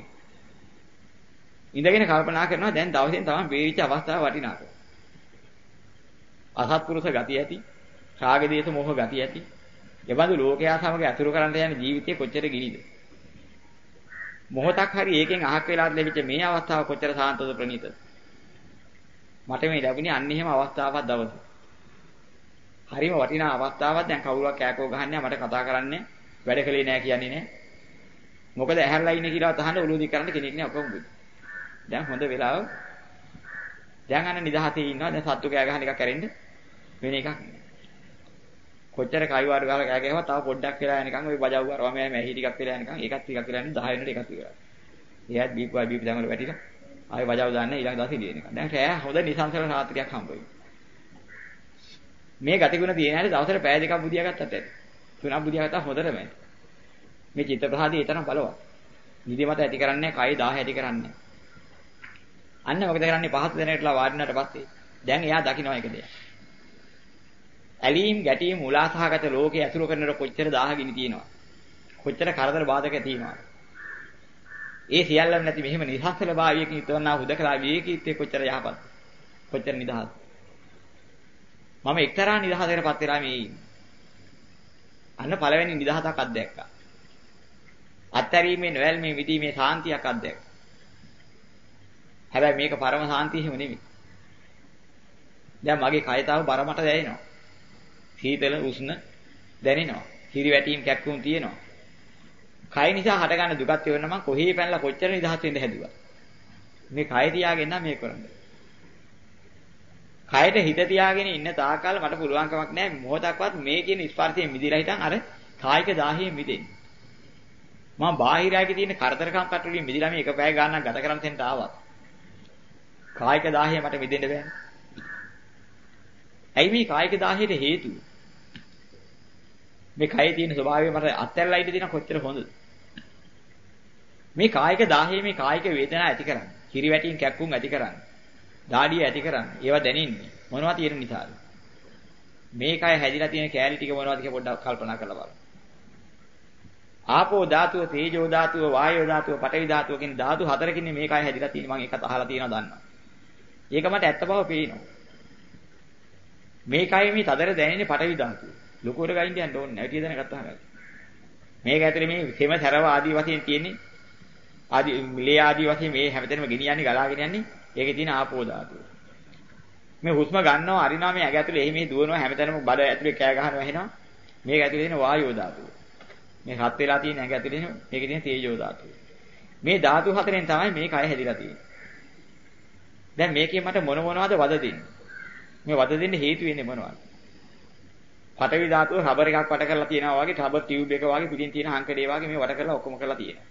ඉඳගෙන කල්පනා කරනවා දැන් දවසෙන් තමන් වේවිච්ච අවස්ථාව වටිනාකම. අසත්පුරුෂ ගතිය ඇති, රාග දේශ මොහ ගතිය ඇති. එබඳු ලෝකයා සමග අතුරු කරන්න යන ජීවිතේ කොච්චර ගිනිද? මොහොතක් හරි ඒකෙන් අහක් වෙලාත් ලැබිච්ච මේ අවස්ථාව කොච්චර සාන්තද ප්‍රණීතද? මට මේ ලැබුණේ අන්න එහෙම අවස්ථාවක් දවස. හරිම වටිනා අවස්ථාවක් දැන් කවුරුවක් කෑකෝ ගහන්නේ මට කතා කරන්නේ වැඩ කලේ නෑ කියන්නේ නෑ. මොකද ඇහැරලා ඉන්නේ කියලාවත් අහන්න ඔළුව දික් කරන්න කෙනෙක් නෑ ඔක්කොම බුදු. දැන් හොඳ වෙලාව. දැන් අන්න නිදහසේ ඉන්නවා දැන් සත්තු කෑ ගහන එකක් කැරෙන්න වෙන එකක් නෑ. කොච්චර කයිවාරු ගාලා කෑ ගැහුවා තව පොඩ්ඩක් වෙලා යනකම් ওই බජව් අරවා මෑ මැහි ටිකක් වෙලා යනකම් ඒකත් ටිකක් වෙලා යනවා 10 වෙනකොට එකක් ඉවරයි. එයාත් බීපුවා බීපු දැන් වල වැටිලා ආයෙ බජව් දාන්නේ ඊළඟ දවසේ ලියන එක. දැන් රෑ හොඳ නිසංසල රාත්‍රියක් හම්බ වෙයි. මේ ගතිගුණ තියෙන හැටි දවසට පැය දෙකක් බුදියා ගත්තත් ඇති. තුනක් බුදියා ගත්තා හොඳටම ඇති. මේ චිත්ත ප්‍රහාදී ඒ තරම් බලවත්. නිදිමත ඇති කරන්නේ කය 10 ඇති කරන්නේ. අන්න මොකද කරන්නේ පහත් දෙනකටලා වාඩිනාට පස්සේ දැන් එයා දකින්න එක දෙයක්. ඇලීම් ගැටීම් උලාසහගත ලෝකයේ අතුරු කරනකොට කොච්චර දාහගිනි තියෙනවා. කොච්චර කරදර බාධක තියෙනවා. ඒ සියල්ලම නැති මෙහෙම නිහස්සල භාවයකින් යුතුවනා හුදකලා විවේකීත්වයේ කොච්චර යහපත්. කොච්චර නිදහස්. මම එක්තරා නිදහසකටපත් වෙලා මේ ඉන්නේ. අන්න පළවෙනි නිදහසක් අත්දැක්කා. අත්තරීමේ නොවැල්මේ විදීමේ සාන්තියක් අත්දැක්කා. හැබැයි මේක පරම සාන්තිය හිම නෙමෙයි. දැන් මගේ කය තාම බරමට දැනෙනවා. සීතල උෂ්ණ දැනෙනවා. හිරි වැටීම් කැක්කුම් තියෙනවා. කය නිසා හටගන්න දුකත් වෙන්න මම කොහේ පැනලා කොච්චර නිදහස් වෙන්න හැදුවා. මේ කය තියාගෙන නම් මේ කරන්නේ. කයට හිත තියාගෙන ඉන්න තාකල් මට පුළුවන් කමක් නැහැ මොහොතක්වත් මේ කියන ස්පර්ශයෙන් මිදලා හිටන් අර කායික දාහයෙන් මිදෙන්න. මම බාහිරයගේ තියෙන කරදරකම් කටුලින් මිදලා මේ එක පැය ගානක් ගත කරන් තෙන්ට ආවා. කායික දාහය මට මිදෙන්න බෑනේ. ඇයි මේ කායික දාහයට හේතුව? මේ කයේ තියෙන ස්වභාවය මට අත්හැරලා ඉඳ දින කොච්චර හොඳද? මේ කායික දාහයේ මේ කායික වේදනා ඇති කරන්නේ. හිරි වැටීම් කැක්කුම් ඇති කරන්නේ. දාඩිය ඇති කරන්නේ. ඒවා දැනෙන්නේ මොනවද තියෙන නිසාද? මේ කය හැදිලා තියෙන කැලී ටික මොනවද කියලා පොඩ්ඩක් කල්පනා කරලා බලන්න. ආපෝ ධාතුව, තේජෝ ධාතුව, වායෝ ධාතුව, පඨවි ධාතුව කියන ධාතු හතරකින් මේ කය හැදිලා තියෙන මම ඒකත් අහලා තියෙනවා දන්නවා. ඒක මට ඇත්ත බව පේනවා. මේ කය මේ තදර දැනෙන්නේ පඨවි ධාතුව. ලොකුවට ගයින් යන්න ඕනේ නැහැ. ටික දැන ගත්තා හරියට. මේක ඇතුලේ මේ සෙම සරව ආදී වශයෙන් තියෙන්නේ ආදී මිලේ ආදී වශයෙන් මේ හැමතැනම ගෙනියන්නේ ගලාගෙන යන්නේ ඒකේ තියෙන ආපෝ ධාතුව. මේ හුස්ම ගන්නවා අරිනවා මේ ඇඟ ඇතුලේ එහි මේ දුවනවා හැමතැනම බඩ ඇතුලේ කෑ ගහනවා එහෙනම් මේක ඇතුලේ තියෙන වායෝ ධාතුව. මේ හත් වෙලා තියෙන ඇඟ ඇතුලේ මේකේ තියෙන තේජෝ ධාතුව. මේ ධාතු හතරෙන් තමයි මේ කය හැදිලා තියෙන්නේ. දැන් මේකේ මට මොනවද වද දෙන්නේ? මේ වද දෙන්න හේතු වෙන්නේ මොනවද? පඨවි ධාතුව රබර් එකක් වට කරලා තියෙනවා වගේ රබර් ටියුබ් එක වගේ පිටින් තියෙන හංකඩේ වගේ මේ වට කරලා ඔක්කොම කරලා තියෙනවා.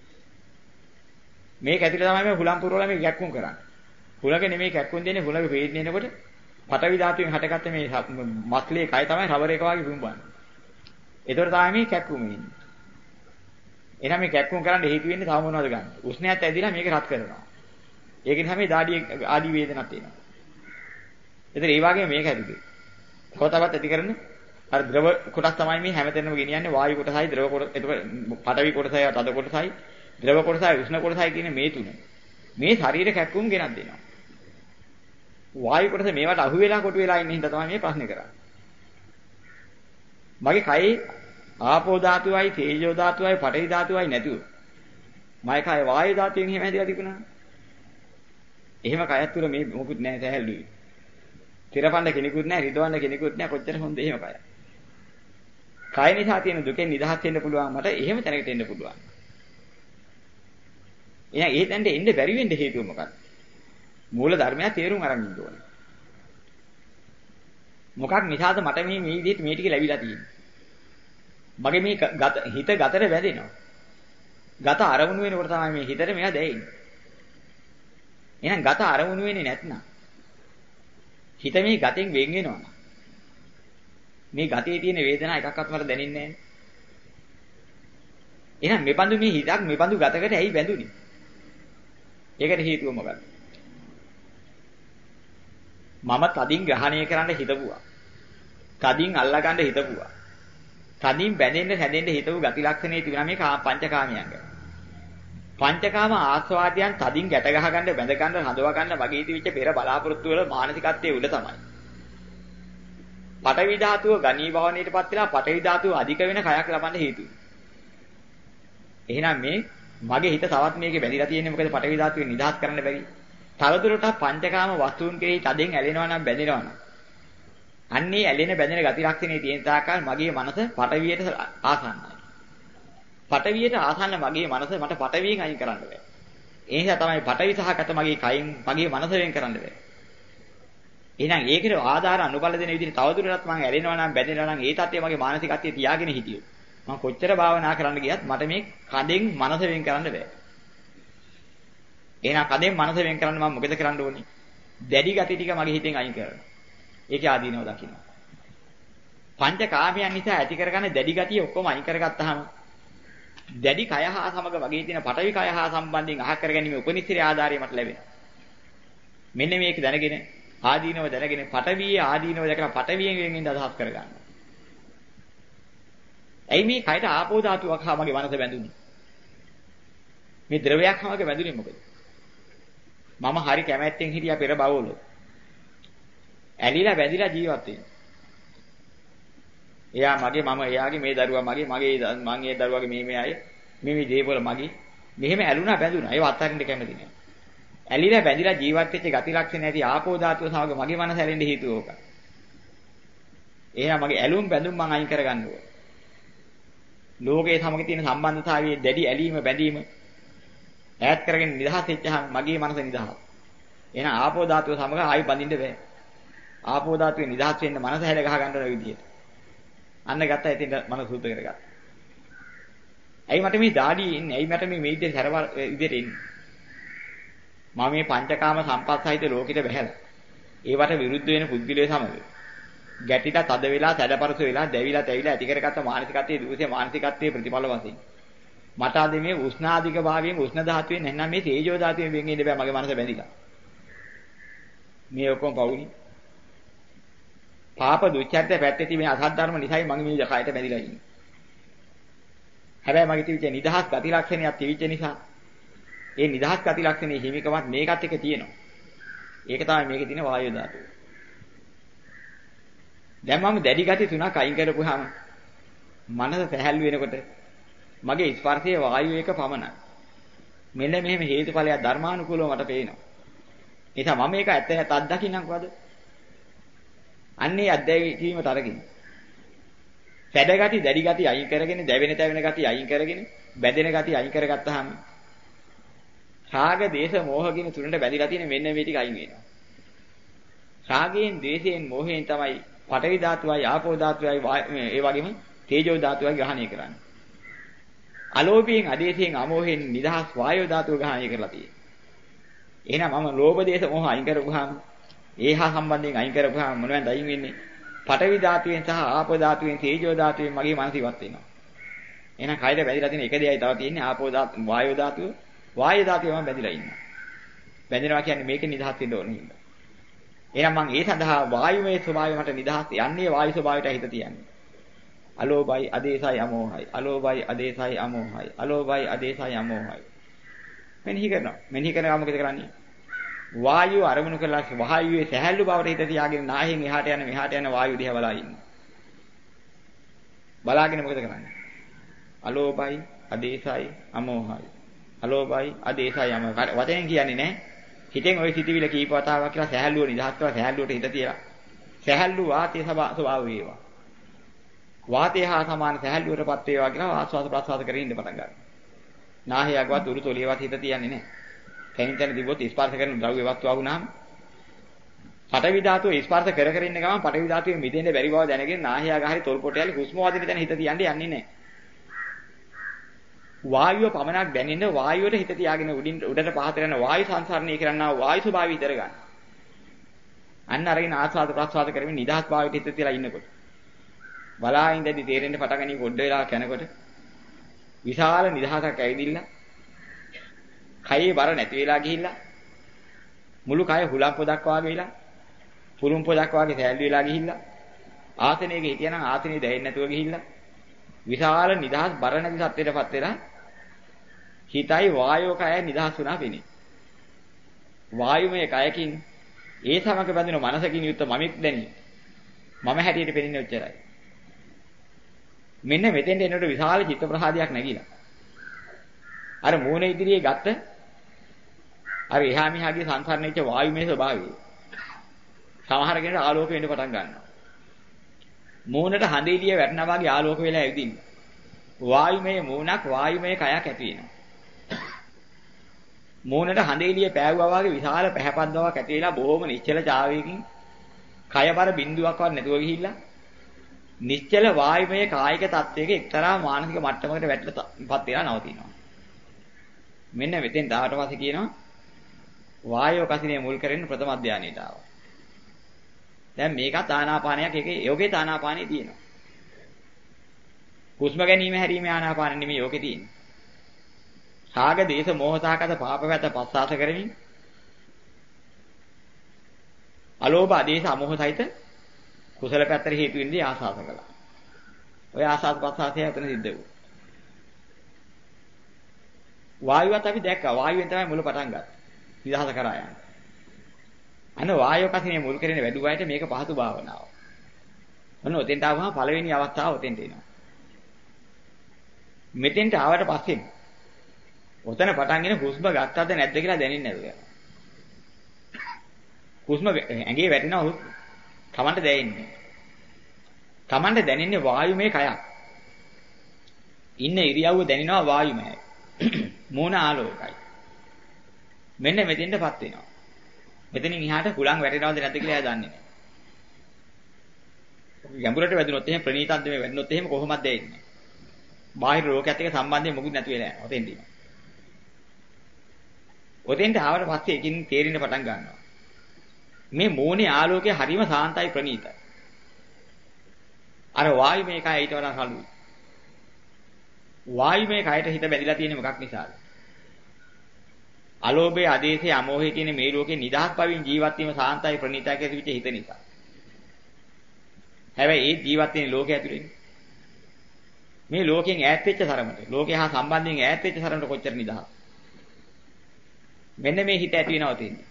මේක ඇතුලේ තමයි මේ හුලම් පුරවලා මේ කැක්කුම් කරන්නේ. හුලක නෙමෙයි කැක්කුම් දෙන්නේ හුලක වේදනේ එනකොට පඨවි ධාතුවෙන් හටගත්ත මේ මස්ලේ කය තමයි රබර් එක වගේ පුම්බන්නේ. ඒතකොට තමයි මේ කැක්කුම එන්නේ. එහෙනම් මේ කැක්කුම් කරන්න හේතු වෙන්නේ තව මොනවද ගන්න? උෂ්ණයත් ඇදිලා මේක රත් කරනවා. ඒක නිසා මේ දාඩිය ආදි වේදනක් එනවා. ඒතර ඒ වගේ මේක ඇතුලේ. තව තවත් ඇති කරන අර ද්‍රව කොටස් තමයි මේ හැමතැනම ගෙනියන්නේ වායු කොටසයි ද්‍රව කොටස. එතකොට පඨවි කොටසයි තද කොටසයි ද්‍රව කොටසයි උෂ්ණ කොටසයි කියන මේ තුන. මේ ශරීර කැක්කුම් ගෙනත් දෙනවා. වායු කොටස මේවට අහු වෙලා කොටු වෙලා ඉන්න හින්දා තමයි මේ ප්‍රශ්නේ කරන්නේ. මගේ කයේ ආපෝ ධාතුවයි තේජෝ ධාතුවයි පඨවි ධාතුවයි නැතුව මගේ කය වායු ධාතුවෙන් එහෙම හැදිලා තිබුණා. එහෙම කයත් තුල මේ මොකුත් නැහැ සැහැල්ලුයි. තිරපණ්ඩ කෙනෙකුත් නැහැ රිදවන්න කෙනෙකුත් නැහැ කොච්චර හොඳ එහෙම කය. කය නිසා තියෙන දුකෙන් නිදහස් වෙන්න පුළුවන් මට එහෙම තැනකට එන්න පුළුවන්. එහෙනම් ඒ තැනට එන්න බැරි වෙන්න හේතුව මොකක්ද? මූල ධර්මය තේරුම් අරන් ඉන්න ඕනේ. මොකක් නිසාද මට මේ විදිහට මේ ටික ලැබිලා තියෙන්නේ? මගේ මේ හිත ගතට වැදෙනවා. ගත අරමුණු වෙනකොට තමයි මේ හිතට මේවා දැනෙන්නේ. එහෙනම් ගත අරමුණු වෙන්නේ නැත්නම් හිත මේ ගතෙන් වෙන් වෙනවා. මේ ගතේ තියෙන වේදනා එකක්වත් මට දැනෙන්නේ නැහැ. එහෙනම් මෙබඳු මේ හිතක් මෙබඳු ගතකට ඇයි බැඳුනේ? ඒකට හේතුව මොකක්ද? මම තදින් ග්‍රහණය කරන්න හිතපුවා. තදින් අල්ලා ගන්න හිතපුවා. තදින් බැඳෙන්න හැදෙන්න හිතපු ගති ලක්ෂණේ තිබුණා මේ පංචකාමයන්ග. පංචකාම ආස්වාදයන් තදින් ගැට ගහ ගන්න බැඳ ගන්න හඳවා ගන්න වගේ තිබිච්ච පෙර බලාපොරොත්තු වල මානසිකත්වයේ උඩ තමයි. පඨවි ධාතුව ගණී භවණයටපත් වෙලා පඨවි ධාතුව අධික වෙන කයක් ලබන්න හේතු වෙනවා. එහෙනම් මේ මගේ හිත තවත් මේකේ බැඳිලා තියෙන්නේ මොකද පඨවි ධාතුවේ නිදහස් කරන්න බැරි. තවදුරටත් පංචකාම වස්තුන් කෙරෙහි තදින් ඇලෙනවා නම් බැඳෙනවා නම් අන්නේ ඇලෙන බැඳෙන ගති ලක්ෂණේ තියෙන තාක්කල් මගේ මනස පඨවියට ආසන්නයි. පඨවියට ආසන්න මගේ මනස මට පඨවියෙන් අයින් කරන්න බෑ. ඒ නිසා තමයි පඨවි සහගත මගේ කයින් මගේ මනස වෙන් කරන්න බෑ. එහෙනම් ඒකට ආධාර අනුබල දෙන විදිහට තවදුරටත් මම ඇලෙනවා නම් බැඳෙනවා නම් ඒ තත්ත්වය මගේ මානසිකත්වයේ තියාගෙන හිටියොත් මම කොච්චර භාවනා කරන්න ගියත් මට මේ කඩෙන් මනස වෙන් කරන්න බෑ. එහෙනම් කඩෙන් මනස වෙන් කරන්න මම මොකද කරන්න ඕනේ? දැඩි ගති ටික මගේ හිතෙන් අයින් කරනවා. ඒකේ ආදීනව දකින්න. පංච කාමයන් නිසා ඇති කරගන්න දැඩි ගතිය ඔක්කොම අයින් කරගත්තාම දැඩි කය හා සමග වගේ තියෙන පඨවි කය හා සම්බන්ධයෙන් අහ කරගැනීමේ උපනිශ්‍රේ ආධාරය මට ලැබෙනවා. මෙන්න මේක දැනගෙන ආදීනව දැනගෙන පඨවියේ ආදීනව දැකලා පඨවියෙන් වෙනින් අදහස් කරගන්නවා. ඇයි මේ කයට ආපෝ ධාතුවක් හා මගේ මනස බැඳුනේ? මේ ද්‍රවයක් හමක බැඳුනේ මොකද? මම හරි කැමැත්තෙන් හිටියා පෙර බවවල. ඇලිලා බැඳිලා ජීවත් වෙනවා. එයා මගේ මම එයාගේ මේ දරුවා මගේ මං ඒ දරුවාගේ මේ අය මේ දේවල් මගේ මෙහෙම ඇලුනා බැඳුනා. ඒව අත්හරින්න කැමති නෑ. ඇලිලා බැඳිලා ජීවත් වෙච්ච ගති ලක්ෂණ ඇති ආපෝ ධාතුව සමග මගේ මනස ඇලෙන්න හේතුව ඕක. එහෙනම් මගේ ඇලුම් බැඳුම් මං අයින් කරගන්න ඕන. ලෝකයේ සමග තියෙන සම්බන්ධතාවයේ දැඩි ඇලීම බැඳීම ඈත් කරගෙන නිදහස් වෙච්චහම මගේ මනස නිදහස්. එහෙනම් ආපෝ ධාතුව සමග ආයි බඳින්න බෑ. ආපෝ ධාතුවේ නිදහස් වෙන්න මනස හැල ගහ ගන්න ඕන විදියට. අන්න ගත්තා ඉතින් මනස සූත කරගත්තා. ඇයි මට මේ දාඩියේ ඉන්නේ? ඇයි මට මේ විදිහට සරවල් විදිහට ඉන්නේ? මම මේ පංචකාම සම්පස්සහිත ලෝකෙට බැහැලා. ඒවට විරුද්ධ වෙන පුද්ගලයෝ සමග ගැටිලා තද වෙලා, තැඩපරස වෙලා, දැවිලා තැවිලා ඇති කරගත්ත මානසිකත්වයේ දුසේ මානසිකත්වයේ ප්‍රතිඵල වශයෙන්. මට අද මේ උෂ්ණාධික භාවයෙන් උෂ්ණ ධාතුවේ නැත්නම් මේ තේජෝ ධාතුවේ වෙන් ඉන්න බෑ මගේ මනස බැඳිලා. මේ ඔක්කොම පවුනි. පාප දුච්චර්ත පැත්තේ තිබෙන අසත් ධර්ම නිසායි මම මේ කයට බැඳිලා ඉන්නේ. හැබැයි මගේ තිබිච්ච නිදහස් ගති ලක්ෂණයක් තිබිච්ච නිසා ඒ නිදහස් ගති ලක්ෂණේ හිමිකමත් මේකත් එක්ක තියෙනවා. ඒක තමයි මේකේ තියෙන වායු ධාතුව. දැන් මම දැඩි ගති තුනක් අයින් කරපුවාම මනස සැහැල්ලු වෙනකොට මගේ ස්පර්ශයේ වායු එක පමණයි. මෙන්න මෙහෙම හේතුඵලයක් ධර්මානුකූලව මට පේනවා. ඒ නිසා මම මේක ඇත්ත අත්දකින්නම්කවද? අන්නේ අත්දැකීමට අරගෙන. සැඩ ගති, දැඩි ගති අයින් කරගෙන, දැවෙන තැවෙන ගති අයින් කරගෙන, බැඳෙන ගති අයින් කරගත්තාම රාග, දේශ, මෝහ කියන තුනට බැඳිලා තියෙන මෙන්න මේ ටික අයින් වෙනවා. රාගයෙන්, ද්වේෂයෙන්, මෝහයෙන් තමයි පඨවි ධාතුවයි, ආපෝ ධාතුවයි, ඒ වගේම තේජෝ ධාතුවයි ග්‍රහණය කරන්නේ. අලෝභයෙන්, අදේශයෙන්, අමෝහයෙන් නිදහස් වායෝ ධාතුව ග්‍රහණය කරලා තියෙනවා. එහෙනම් මම ලෝභ, දේශ, මෝහ අයින් කරපුවාම, ඒහා සම්බන්ධයෙන් අයින් කරපුවාම මොනවද අයින් වෙන්නේ? පඨවි ධාතුවෙන් සහ ආපෝ ධාතුවෙන්, තේජෝ ධාතුවෙන් මගේ මනස ඉවත් වෙනවා. එහෙනම් කයද බැඳිලා තියෙන එක දෙයයි තව තියෙන්නේ ආපෝ ධාතු, වායෝ ධාතුව. වායෝ ධාතුවම බැඳිලා ඉන්නවා. බැඳෙනවා කියන්නේ මේකේ නිදහස් වෙන්න ඕනේ නේද? එහෙනම් මම ඒ සඳහා වායුමය ස්වභාවය මට නිදහස් යන්නේ වායු ස්වභාවයට හිත තියන්නේ. අලෝභයි, අදේසයි, අමෝහයි. අලෝභයි, අදේසයි, අමෝහයි. අලෝභයි, අදේසයි, අමෝහයි. මෙනෙහි කරනවා. මෙනෙහි කරනවා මොකද කරන්නේ? වායුව අරමුණු කරලා වායුවේ සැහැල්ලු බවට හිත තියාගෙන නාහෙන් එහාට යන මෙහාට යන වායු දිහා බලා ඉන්නවා. බලාගෙන මොකද කරන්නේ? අලෝභයි, අදේසයි, අමෝහයි. අලෝභයි, අදේසයි, අමෝහයි. වචනෙන් කියන්නේ නැහැ. හිතෙන් ওই සිටිවිල කීප වතාවක් කියලා සැහැල්ලුව නිදහස් කරලා සැහැල්ලුවට හිත තියලා. සැහැල්ලු වාතයේ ස්වභාව වේවා. වාතය හා සමාන සැහැල්ලුවටපත් වේවා කියලා ආස්වාද ප්‍රසවාස කරගෙන ඉන්න පටන් ගන්නවා. නාහයක්වත් උරු තොලියවත් හිත තියන්නේ නැහැ. තැනින් තිබ්බොත් ස්පර්ශ කරන ද්‍රව්‍ය වස්තුව වුණාම පඨවි ධාතුව ස්පර්ශ කර කර ඉන්න ගමන් පඨවි ධාතුවේ මිදෙන්න බැරි බව දැනගෙන නාහයග හරි තොල් පොටයලි හුස්ම වදින තැන හිත තියන්නේ යන්නේ නැහැ. වායුව පමණක් දැනෙන්න වායුවට හිත තියාගෙන උඩට පහත යන වායු සංසරණය කරන්නා වායු ස්වභාවය ඉදර ගන්න. අන්න අරගෙන ආස්වාද ප්‍රසවාස කරමින් නිදහස් භාවයට හිත තියලා ඉන්නකොට බලා ඉඳදී තේරෙන්න පටන් ගනි පොඩ්ඩ වෙලාවක් යනකොට විශාල නිදහසක් ඇවිදින්න කයේ බර නැති වෙලා ගිහිල්ලා මුළු කය හුලම් පොදක් වාගේ වෙලා පුරුම් පොදක් වාගේ සෑල්ලු වෙලා ගිහිල්ලා ආසනයක හිටියනම් ආසනේ දැෙන්නේ නැතුව ගිහිල්ලා විශාල නිදහස් බර නැති සත්‍යයටපත් වෙලා හිතයි වායෝ කය නිදහස් වුණා වෙන්නේ. වායුමය කයකින් ඒ සමග බැඳෙන මනසකින් යුක්ත මමෙක් දැනි. මම හැටියට පෙනෙන්නේ ඔච්චරයි. මෙන්න මෙතෙන්ට එනකොට විශාල චිත්ත ප්‍රහාදයක් නැගිලා. අර මූණ ඉදිරියේ ගත්ත අර එහා මෙහාගේ සංසරණෙච්ච වායුමය ස්වභාවය. සමහර කෙනෙක් ආලෝක වෙන්න පටන් ගන්නවා. මූණට හඳ එළිය වැටෙනා වගේ ආලෝක වෙලා ඇවිදින්න. වායුමය මූණක් වායුමය කයක් ඇති වෙනවා. මූණට හඳ එළිය පෑවුවා වගේ විශාල පැහැපත් බවක් ඇති වෙලා බොහොම නිශ්චල චාවයකින් කයබර බිඳුවක්වත් නැතුව ගිහිල්ලා නිශ්චල වායුමය කායික තත්වයක එක්තරා මානසික මට්ටමකට වැටලපත් වෙලා නවතිනවා. මෙන්න මෙතෙන් තාට පස්සේ කියනවා වායෝ කසිනේ මුල් කරගෙන ප්‍රථම ධානයට ආවා. දැන් මේකත් ආනාපානයක් එකේ යෝගේ ආනාපානෙ තියෙනවා. හුස්ම ගැනීම හැරීම ආනාපාන නෙමෙයි යෝගේ තියෙන්නේ. රාග දේශ මොහ සහගත පාප වැත පස්සාස කරමින් අලෝභ ආදේශ අමෝහ සහිත කුසල පැත්තට හේතු වෙන්නේ ආසාස කළා. ඔය ආසාස පස්සාසය අතන සිද්ධ වුණා. වායුවත් අපි දැක්කා. වායුවෙන් තමයි මුල පටන් ගත්තේ. නිදහස කරා යන්නේ. අන්න වායෝ කසිනේ මුල් කරගෙන වැඩුවාට මේක පහසු භාවනාව. ඔන්න ඔතෙන්ට ආවම පළවෙනි අවස්ථාව ඔතෙන්ට එනවා. මෙතෙන්ට ආවට පස්සේ ඔතන පටන්ගෙන හුස්ම ගත්තද නැද්ද කියලා දැනෙන්නේ නැතුව යනවා. හුස්ම ඇඟේ වැටෙනවා හුස්ම. Tamanට දැනෙන්නේ. Tamanට දැනෙන්නේ වායුමය කයක්. ඉන්න ඉරියව්ව දැනෙනවා වායුමයයි. මූණ ආලෝකයි. මෙන්න මෙතෙන්ටපත් වෙනවා. මෙතනින් එහාට කුලං වැටෙනවද නැද්ද කියලා එයා දන්නේ නැහැ. ගැඹුරට වැදුනොත් එහෙම ප්‍රණීතද්ද මේ වැදුනොත් එහෙම කොහොමද දැනෙන්නේ? බාහිර ලෝකයක් එක්ක සම්බන්ධය මොකුත් නැති වෙලා යනවා. ඔතෙන්දී. ඔතෙන්ට ආවට පස්සේ එකින් තේරෙන්න පටන් ගන්නවා. මේ මූණේ ආලෝකය හරිම සාන්තයි ප්‍රණීතයි. අර වායුමය කය ඊට වඩා කළුයි. වායුමය කයට හිත බැඳිලා තියෙන්නේ මොකක් නිසාද? අලෝභය, ආදේශය, අමෝහය කියන මේ ලෝකේ නිදහස් බවින් ජීවත් වීම සාන්තයි ප්‍රණීතයි කියන විදිහට හිත නිසා. හැබැයි ඒ ජීවත් වෙන ලෝකයේ ඇතුලේ මේ ලෝකයෙන් ඈත් වෙච්ච තරමට, ලෝකේ හා සම්බන්ධයෙන් ඈත් වෙච්ච තරමට කොච්චර නිදහස්. මෙන්න මේ හිත ඇති වෙනවා තියෙන්නේ.